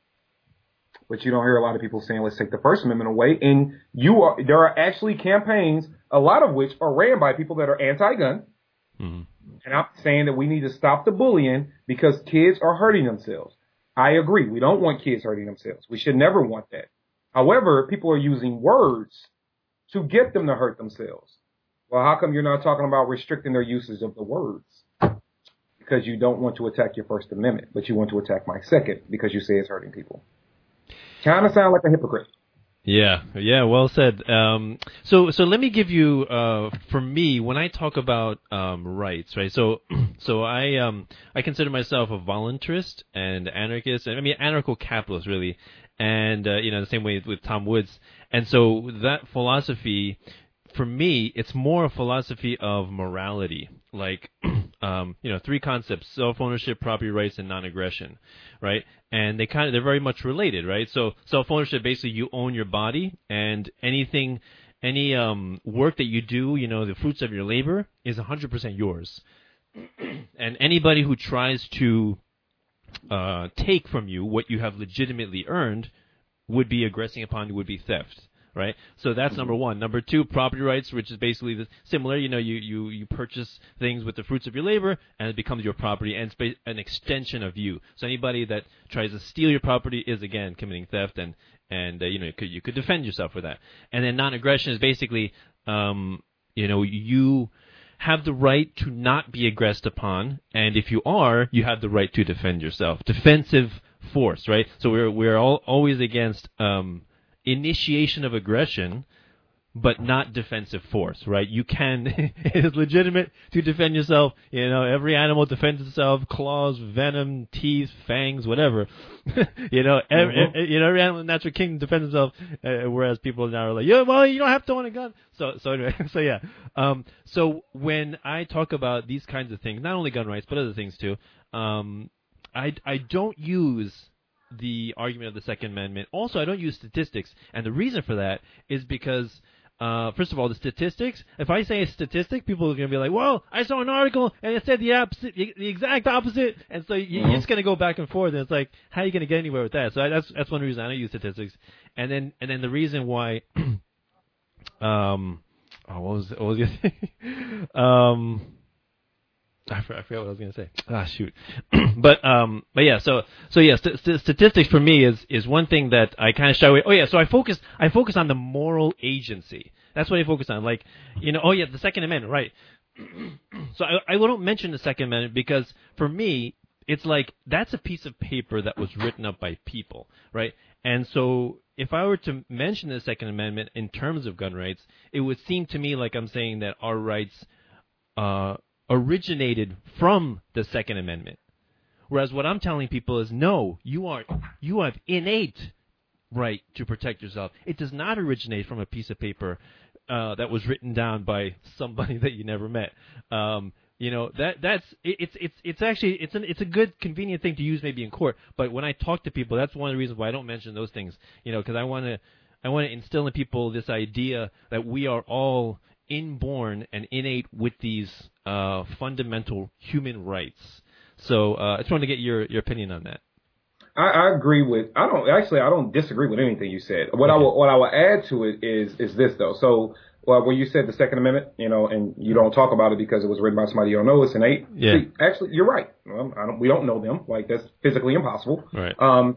But you don't hear a lot of people saying, let's take the First Amendment away. And there are actually campaigns, a lot of which are ran by people that are anti-gun. Mm-hmm. And I'm saying that we need to stop the bullying because kids are hurting themselves. I agree. We don't want kids hurting themselves. We should never want that. However, people are using words to get them to hurt themselves. Well, how come you're not talking about restricting their usage of the words? Because you don't want to attack your First Amendment, but you want to attack my Second because you say it's hurting people. Kind of sound like a hypocrite. Yeah, well said. So let me give you, for me, when I talk about rights, right? So I consider myself a voluntarist and anarchist, and I mean anarcho-capitalist, really, and the same way with Tom Woods. And so that philosophy, for me, it's more a philosophy of morality, like, three concepts: self-ownership, property rights, and non-aggression, right? And they're very much related, right? So self-ownership, basically, you own your body, and any work that you do, the fruits of your labor is 100% yours. And anybody who tries to take from you what you have legitimately earned would be aggressing upon you, would be theft. Right, so that's number one. Number two, property rights, which is basically similar. You purchase things with the fruits of your labor, and it becomes your property, and it's an extension of you. So anybody that tries to steal your property is again committing theft, and you could defend yourself for that. And then non-aggression is basically, you have the right to not be aggressed upon, and if you are, you have the right to defend yourself. Defensive force, right? So we're always against initiation of aggression, but not defensive force, right? You can, it is legitimate to defend yourself. Every animal defends itself: claws, venom, teeth, fangs, whatever. Every animal in the natural kingdom defends itself, whereas people now are like, you don't have to own a gun. So anyway, so when I talk about these kinds of things, not only gun rights, but other things too, I don't use the argument of the Second Amendment. Also, I don't use statistics, and the reason for that is because, first of all, the statistics. If I say a statistic, people are going to be like, "Well, I saw an article and it said the opposite, the exact opposite," and so you're just going to go back and forth. And it's like, how are you going to get anywhere with that? So that's one reason I don't use statistics. And then the reason why, what was the other thing? I forgot what I was going to say. Shoot. but yeah, so yeah, statistics for me is one thing that I kind of shy away. Oh yeah, so I focus on the moral agency. That's what I focus on. Like, the Second Amendment, right? So I don't mention the Second Amendment because for me, it's like that's a piece of paper that was written up by people, right? And so if I were to mention the Second Amendment in terms of gun rights, it would seem to me like I'm saying that our rights originated from the Second Amendment. Whereas what I'm telling people is, no, you have innate right to protect yourself. It does not originate from a piece of paper that was written down by somebody that you never met. It's a good convenient thing to use maybe in court. But when I talk to people, that's one of the reasons why I don't mention those things. Because I want I want to instill in people this idea that we are all inborn and innate with these fundamental human rights. So I just wanted to get your opinion on that. I agree with. I don't disagree with anything you said. What I will add to it is this though. So when you said the Second Amendment, and you don't talk about it because it was written by somebody you don't know, it's innate. Yeah. See, actually, you're right. We don't know them. Like, that's physically impossible. Right.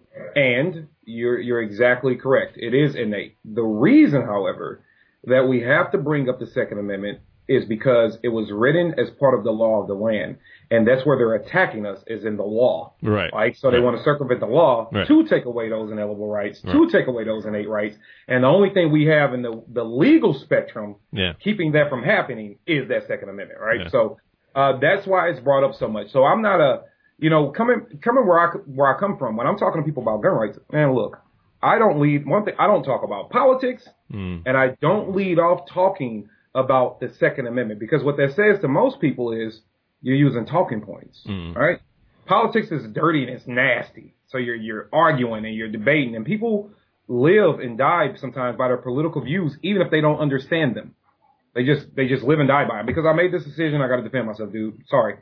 And you're exactly correct. It is innate. The reason, however, that we have to bring up the Second Amendment is because it was written as part of the law of the land. And that's where they're attacking us, is in the law. Right. So they want to circumvent the law right. to take away those inalienable rights, to take away those innate rights. And the only thing we have in the legal spectrum keeping that from happening is that Second Amendment, right? Yeah. So that's why it's brought up so much. So I'm not coming where I come from, when I'm talking to people about gun rights, man, look, I don't talk about politics, and I don't lead off talking about the Second Amendment, because what that says to most people is you're using talking points, right? Politics is dirty and it's nasty. So you're arguing and you're debating, and people live and die sometimes by their political views, even if they don't understand them. They just live and die by them. Because I made this decision, I got to defend myself, dude. Sorry.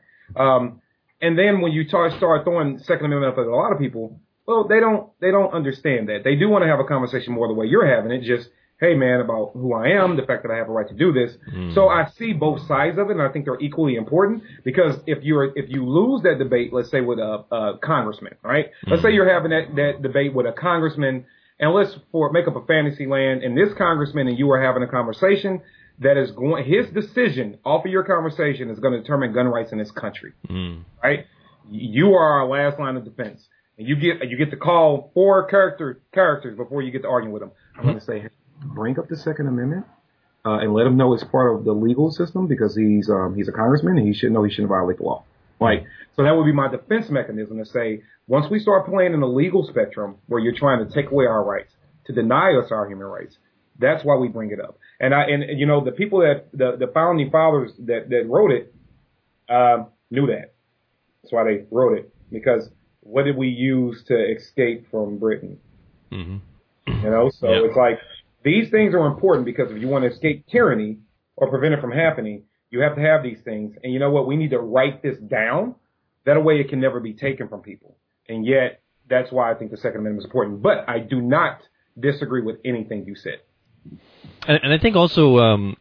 And then when you start throwing Second Amendment up at a lot of people, well, they don't understand that. They do want to have a conversation more the way you're having it, just, hey man, about who I am, the fact that I have a right to do this. So I see both sides of it, and I think they're equally important, because if you lose that debate, let's say with a congressman, right? Let's say you're having that debate with a congressman, and let's make up a fantasy land, and this congressman and you are having a conversation that is his decision off of your conversation is going to determine gun rights in this country, right? You are our last line of defense, and you get to call 4 characters before you get to argue with them. I'm going to say, bring up the Second Amendment and let him know it's part of the legal system, because he's a congressman and he should know he shouldn't violate the law. Right? So that would be my defense mechanism, to say, once we start playing in the legal spectrum where you're trying to take away our rights, to deny us our human rights, that's why we bring it up. And the people that the founding fathers that wrote it knew that. That's why they wrote it, because what did we use to escape from Britain? So it's like, these things are important, because if you want to escape tyranny or prevent it from happening, you have to have these things. And you know what? We need to write this down. That way it can never be taken from people. And yet, that's why I think the Second Amendment is important. But I do not disagree with anything you said. And I think also,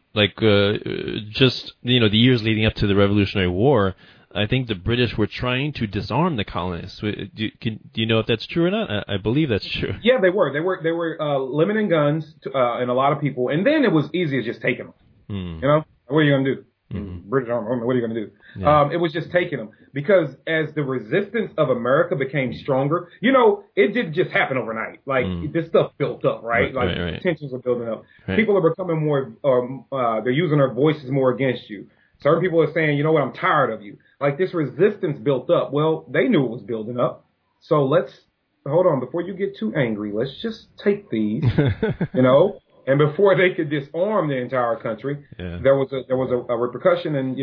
just, the years leading up to the Revolutionary War, I think the British were trying to disarm the colonists. Do you know if that's true or not? I believe that's true. Yeah, they were. They were limiting guns and a lot of people, and then it was easy as just taking them. What are you going to do? British Army, what are you going to do? Yeah. It was just taking them, because as the resistance of America became stronger, it didn't just happen overnight. Like, this stuff built up, right? Tensions are building up. Right. People are becoming more, they're using their voices more against you. Certain people are saying, you know what, I'm tired of you. Like, this resistance built up. Well, they knew it was building up. So hold on, before you get too angry, let's just take these, And before they could disarm the entire country, there was a repercussion, and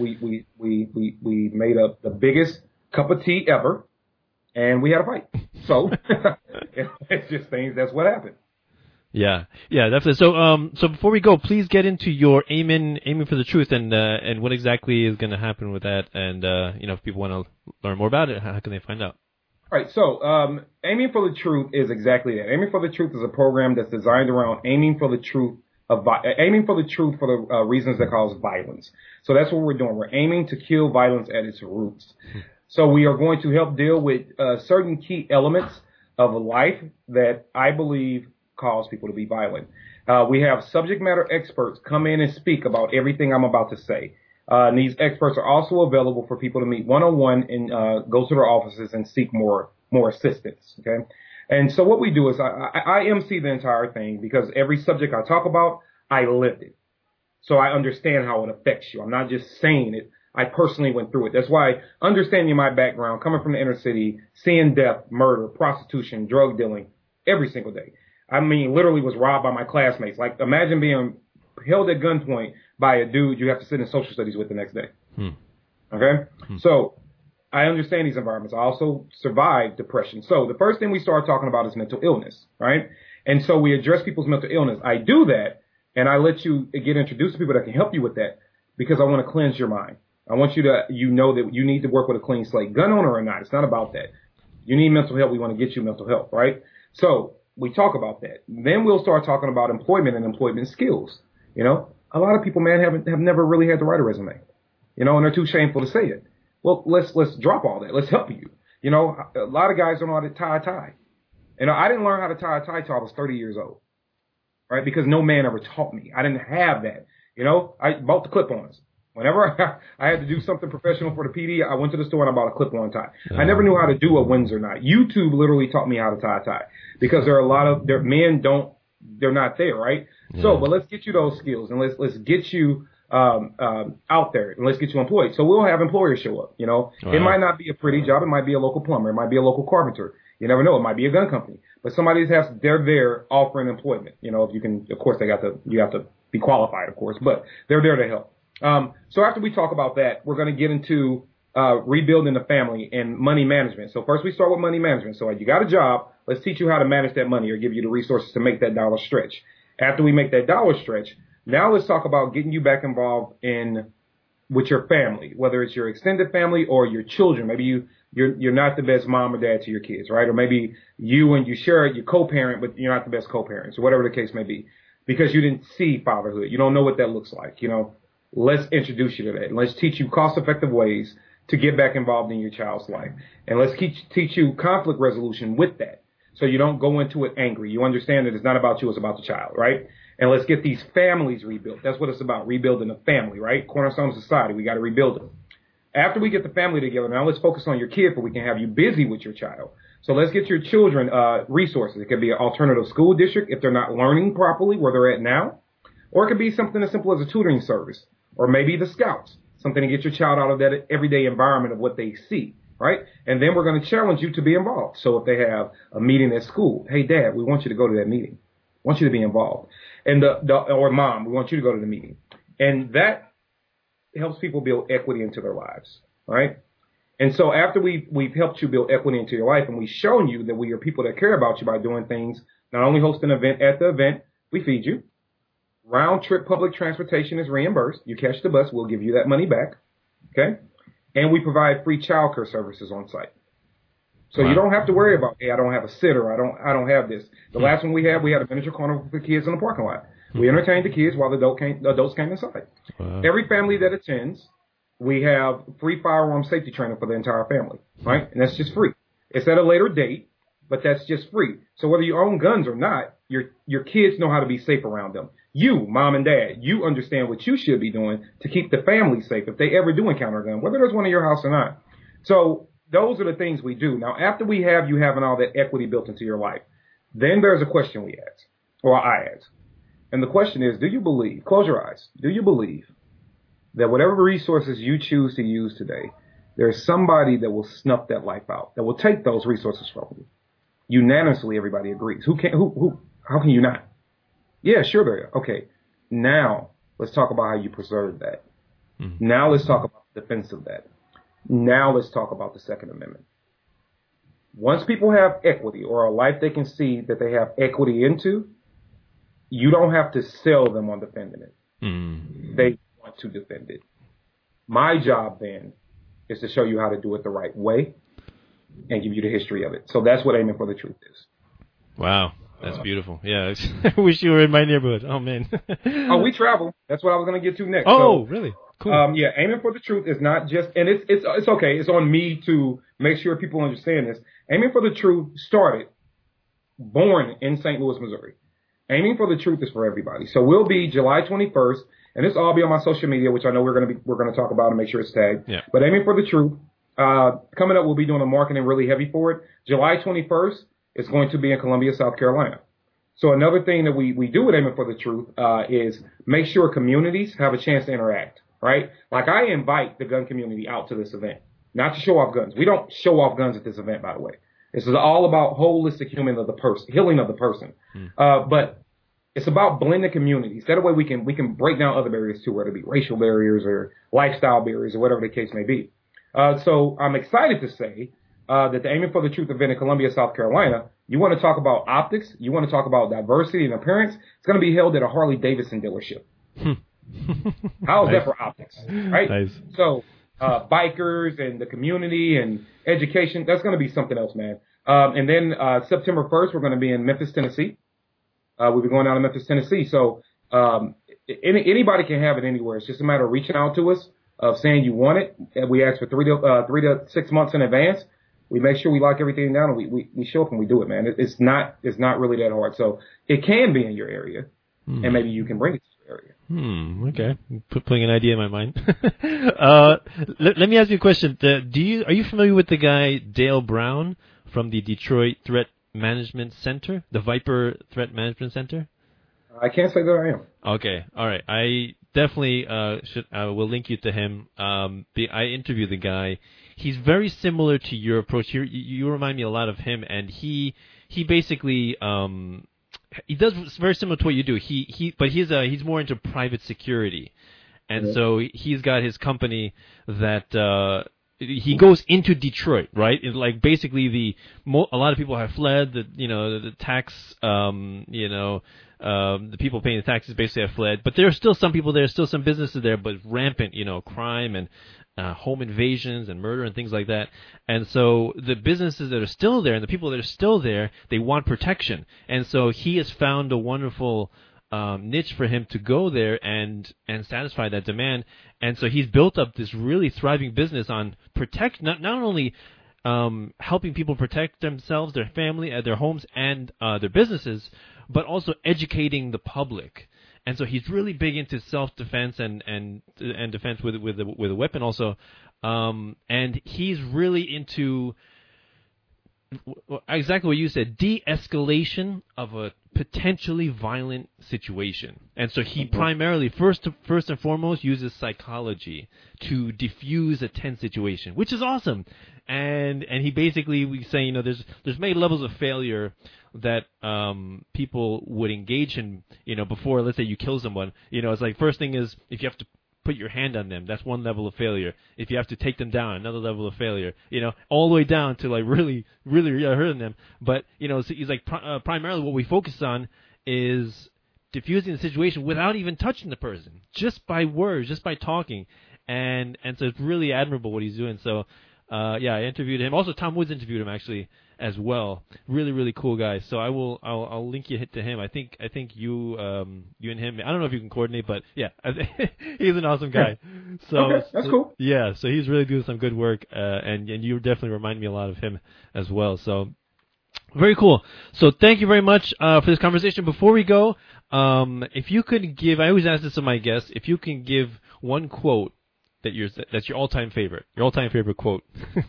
we made up the biggest cup of tea ever, and we had a fight. So it's just things. That's what happened. Yeah, definitely. So before we go, please get into your aiming for the truth, and what exactly is going to happen with that, and if people want to learn more about it, how can they find out? All right, so Aiming for the Truth is exactly that. Aiming for the Truth is a program that's designed around aiming for the truth for the reasons that cause violence. So that's what we're doing. We're aiming to kill violence at its roots. So we are going to help deal with certain key elements of life that I believe cause people to be violent. We have subject matter experts come in and speak about everything I'm about to say. And these experts are also available for people to meet one-on-one and go to their offices and seek more assistance. Okay, and so what we do is I MC the entire thing, because every subject I talk about, I lived it, so I understand how it affects you. I'm not just saying it. I personally went through it. That's why understanding my background, coming from the inner city, seeing death, murder, prostitution, drug dealing every single day. I mean, literally was robbed by my classmates. Like, imagine being held at gunpoint by a dude you have to sit in social studies with the next day. Okay? So I understand these environments. I also survived depression. So the first thing we start talking about is mental illness, right? And so we address people's mental illness. I do that, and I let you get introduced to people that can help you with that because I want to cleanse your mind. I want you to, know that you need to work with a clean slate, gun owner or not. It's not about that. You need mental health. We want to get you mental health, right? So we talk about that. Then we'll start talking about employment and employment skills. You know, a lot of people, man, have never really had to write a resume, you know, and they're too shameful to say it. Well, let's drop all that. Let's help you. You know, a lot of guys don't know how to tie a tie. You know, I didn't learn how to tie a tie till I was 30 years old, right? Because no man ever taught me. I didn't have that. You know, I bought the clip-ons. Whenever I had to do something professional for the PD, I went to the store and I bought a clip-on tie. I never knew how to do a Windsor knot. YouTube literally taught me how to tie a tie because there are a lot of men they're not there, right? Yeah. So, but let's get you those skills and let's get you out there and let's get you employed. So we'll have employers show up. You know, It might not be a pretty job. It might be a local plumber. It might be a local carpenter. You never know. It might be a gun company. But they're there offering employment. You know, if you can, of course, you have to be qualified, of course, but they're there to help. So after we talk about that, we're going to get into rebuilding the family and money management. So first we start with money management. So you got a job. Let's teach you how to manage that money or give you the resources to make that dollar stretch. After we make that dollar stretch, now let's talk about getting you back involved with your family, whether it's your extended family or your children. Maybe you're not the best mom or dad to your kids, right? Or maybe you share your co-parent, but you're not the best co-parents or whatever the case may be because you didn't see fatherhood. You don't know what that looks like, you know. Let's introduce you to that. And let's teach you cost-effective ways to get back involved in your child's life. And let's teach you conflict resolution with that. So you don't go into it angry. You understand that it's not about you, it's about the child, right? And let's get these families rebuilt. That's what it's about, rebuilding the family, right? Cornerstone society, we got to rebuild them. After we get the family together, now let's focus on your kid so we can have you busy with your child. So let's get your children resources. It could be an alternative school district if they're not learning properly where they're at now. Or it could be something as simple as a tutoring service. Or maybe the Scouts, something to get your child out of that everyday environment of what they see, right? And then we're going to challenge you to be involved. So if they have a meeting at school, hey, Dad, we want you to go to that meeting. We want you to be involved. And or Mom, we want you to go to the meeting. And that helps people build equity into their lives, right? And so after we've helped you build equity into your life and we've shown you that we are people that care about you by doing things, not only host an event, at the event, we feed you. Round trip public transportation is reimbursed. You catch the bus, we'll give you that money back. Okay. And we provide free childcare services on site. So you don't have to worry about, hey, I don't have a sitter. I don't have this. The last one we had a miniature carnival for kids in the parking lot. We entertained the kids while the adults came inside. Wow. Every family that attends, we have free firearm safety training for the entire family, right? And that's just free. It's at a later date, but that's just free. So whether you own guns or not, your kids know how to be safe around them. You, Mom and Dad, you understand what you should be doing to keep the family safe if they ever do encounter a gun, whether there's one in your house or not. So those are the things we do. Now, after we have you having all that equity built into your life, then there's a question we ask, or I ask. And the question is, do you believe, close your eyes, do you believe that whatever resources you choose to use today, there's somebody that will snuff that life out, that will take those resources from you? Unanimously, everybody agrees. How can you not? Yeah, sure there are. Okay. Now, let's talk about how you preserve that. Mm-hmm. Now let's talk about the defense of that. Now let's talk about the Second Amendment. Once people have equity or a life they can see that they have equity into, you don't have to sell them on defending it. Mm-hmm. They want to defend it. My job then is to show you how to do it the right way and give you the history of it. So that's what Aiming for the Truth is. Wow. That's beautiful. Yeah, I wish you were in my neighborhood. Oh, man. Oh, we travel. That's what I was going to get to next. Oh, so, really? Cool. Yeah, Aiming for the Truth is not just, and it's okay. It's on me to make sure people understand this. Aiming for the Truth started, born in St. Louis, Missouri. Aiming for the Truth is for everybody. So we'll be July 21st, and this will all be on my social media, which I know we're going to talk about and make sure it's tagged. Yeah. But Aiming for the Truth, coming up, we'll be doing the marketing really heavy for it. July 21st. It's going to be in Columbia, South Carolina. So another thing that we do with Aiming for the Truth is make sure communities have a chance to interact, right? Like I invite the gun community out to this event, not to show off guns. We don't show off guns at this event, by the way. This is all about holistic healing of the person. But it's about blending communities. That way we can break down other barriers too, whether it be racial barriers or lifestyle barriers or whatever the case may be. So I'm excited to say that the Aiming for the Truth event in Columbia, South Carolina, you want to talk about optics, you want to talk about diversity and appearance, it's going to be held at a Harley-Davidson dealership. How is that for optics, right? Nice. So bikers and the community and education, that's going to be something else, man. And then September 1st, we're going to be in Memphis, Tennessee. We'll be going down to Memphis, Tennessee. So anybody can have it anywhere. It's just a matter of reaching out to us, of saying you want it. And we ask for 3 to 6 months in advance. We make sure we lock everything down, and we show up and we do it, man. It's not really that hard. So it can be in your area, and maybe you can bring it to your area. Okay. Putting an idea in my mind. Let me ask you a question. Are you familiar with the guy Dale Brown from the Detroit Threat Management Center, the Viper Threat Management Center? I can't say that I am. Okay. All right. I definitely will link you to him. I interviewed the guy. He's very similar to your approach. You remind me a lot of him, and he basically he does very similar to what you do. But he's more into private security, and so he's got his company that he goes into Detroit, right? It's like basically a lot of people have fled. The tax, the people paying the taxes basically have fled, but there are still some people there, still some businesses there, but rampant, crime and home invasions and murder and things like that. And so the businesses that are still there and the people that are still there, they want protection. And so he has found a wonderful niche for him to go there and satisfy that demand. And so he's built up this really thriving business on not only helping people protect themselves, their family, their homes, and their businesses, but also educating the public. And so he's really big into self-defense and defense with a weapon also. And he's really into exactly what you said, de-escalation of a potentially violent situation. And so he primarily, first and foremost, uses psychology to diffuse a tense situation, which is awesome. And he basically, we say, there's many levels of failure that people would engage in, before, let's say, you kill someone. It's like, first thing is, if you have to put your hand on them, that's one level of failure. If you have to take them down, another level of failure. All the way down to like really, really hurting them. But so he's like, primarily what we focus on is diffusing the situation without even touching the person, just by words, just by talking, and so it's really admirable what he's doing. So I interviewed him. Also, Tom Woods interviewed him actually as well. Really, really cool guy. So I'll link you to him. I think you and him. I don't know if you can coordinate, but yeah, he's an awesome guy. So okay, that's cool. Yeah, so he's really doing some good work, and you definitely remind me a lot of him as well. So very cool. So thank you very much for this conversation. Before we go, if you could give, I always ask this of my guests, if you can give one quote that's your all-time favorite quote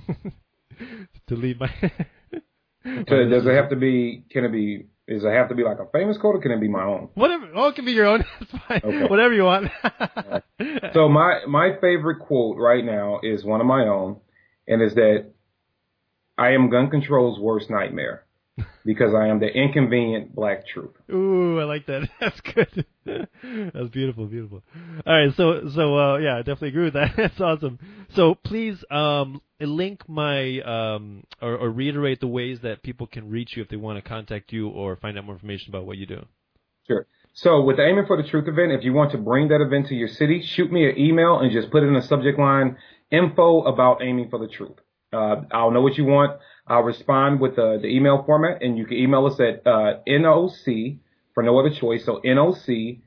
to leave my. Does it have to be? Does it have to be like a famous quote, or can it be my own? Whatever. Oh, it can be your own. It's fine. Okay. Whatever you want. Right. So my favorite quote right now is one of my own, and is that I am gun control's worst nightmare because I am the inconvenient black truth. Ooh, I like that. That's good. That's beautiful, beautiful. All right, so yeah, I definitely agree with that. That's awesome. So please link my or reiterate the ways that people can reach you if they want to contact you or find out more information about what you do. Sure. So with the Aiming for the Truth event, if you want to bring that event to your city, shoot me an email and just put in the subject line, info about Aiming for the Truth. I'll know what you want. I'll respond with the email format, and you can email us at NOC for no other choice. So NOCCCW,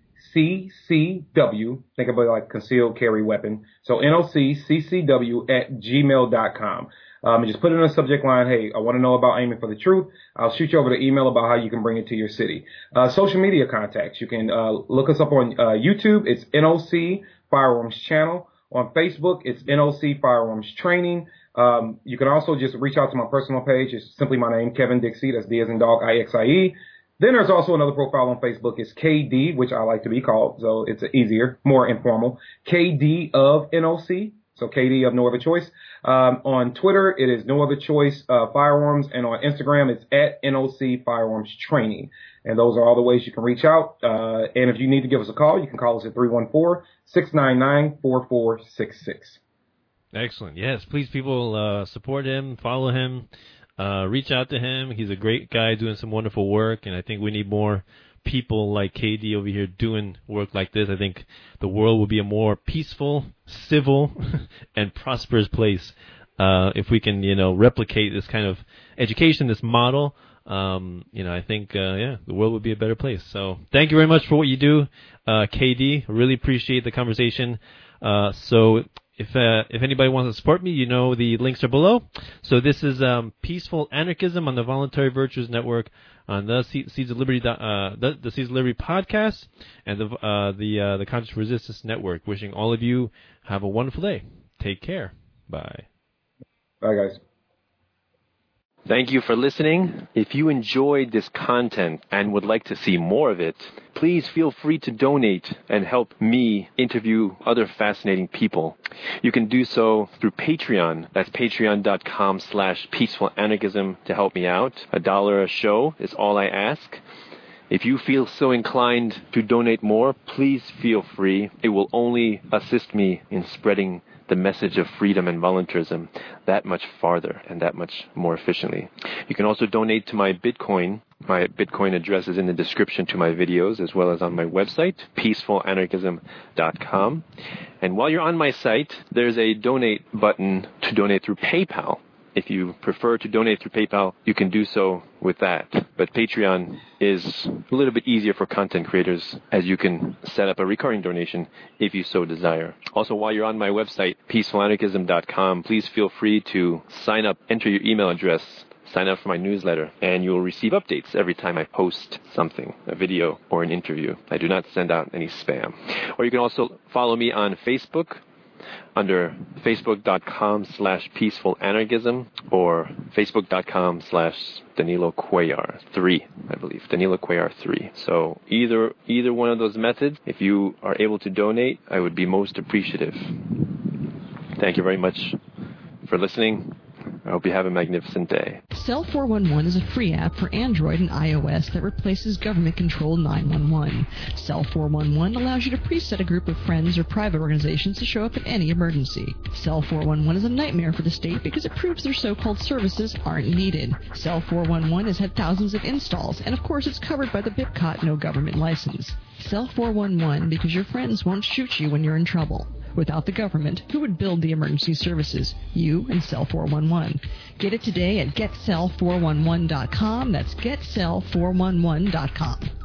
think about it like concealed carry weapon. So NOCCCW at gmail.com. And just put in a subject line, hey, I want to know about Aiming for the Truth. I'll shoot you over the email about how you can bring it to your city. Social media contacts. You can look us up on YouTube. It's NOC Firearms Channel. On Facebook, it's NOC Firearms Training. You can also just reach out to my personal page. It's simply my name, Kevin Dixie. That's D as in dog, IXIE. Then there's also another profile on Facebook. It's KD, which I like to be called, so it's easier, more informal. KD of NOC. So KD of No Other Choice. On Twitter, it is No Other Choice Firearms. And on Instagram, it's at NOC Firearms Training. And those are all the ways you can reach out. And if you need to give us a call, you can call us at 314-699-4466. Excellent. Yes, please, people, support him, follow him, reach out to him. He's a great guy doing some wonderful work, and I think we need more people like KD over here doing work like this. I think the world will be a more peaceful, civil, and prosperous place if we can, replicate this kind of education, this model. I think, the world would be a better place. So thank you very much for what you do, KD. Really appreciate the conversation. So if anybody wants to support me, the links are below. So this is Peaceful Anarchism on the Voluntary Virtues Network, on the Seeds of Liberty, the Seeds of Liberty podcast, and the Conscious Resistance Network. Wishing all of you have a wonderful day. Take care. Bye. Bye, guys. Thank you for listening. If you enjoyed this content and would like to see more of it, please feel free to donate and help me interview other fascinating people. You can do so through Patreon. That's patreon.com/peacefulanarchism to help me out. $1 a show is all I ask. If you feel so inclined to donate more, please feel free. It will only assist me in spreading the message of freedom and voluntarism that much farther and that much more efficiently. You can also donate to my Bitcoin. My Bitcoin address is in the description to my videos, as well as on my website, peacefulanarchism.com. And while you're on my site, there's a donate button to donate through PayPal. If you prefer to donate through PayPal, you can do so with that. But Patreon is a little bit easier for content creators, as you can set up a recurring donation if you so desire. Also, while you're on my website, peacefulanarchism.com, please feel free to sign up, enter your email address, sign up for my newsletter, and you'll receive updates every time I post something, a video or an interview. I do not send out any spam. Or you can also follow me on Facebook under facebook.com/peacefulanarchism or facebook.com/Danilo Cuellar 3, I believe. Danilo Cuellar 3. So either one of those methods, if you are able to donate, I would be most appreciative. Thank you very much for listening. I hope you have a magnificent day. Cell 411 is a free app for Android and iOS that replaces government-controlled 911. Cell 411 allows you to preset a group of friends or private organizations to show up at any emergency. Cell 411 is a nightmare for the state because it proves their so-called services aren't needed. Cell 411 has had thousands of installs, and of course it's covered by the BIPCOT no government license. Cell 411 because your friends won't shoot you when you're in trouble. Without the government, who would build the emergency services? You and Cell 411. Get it today at getcell411.com. That's getcell411.com.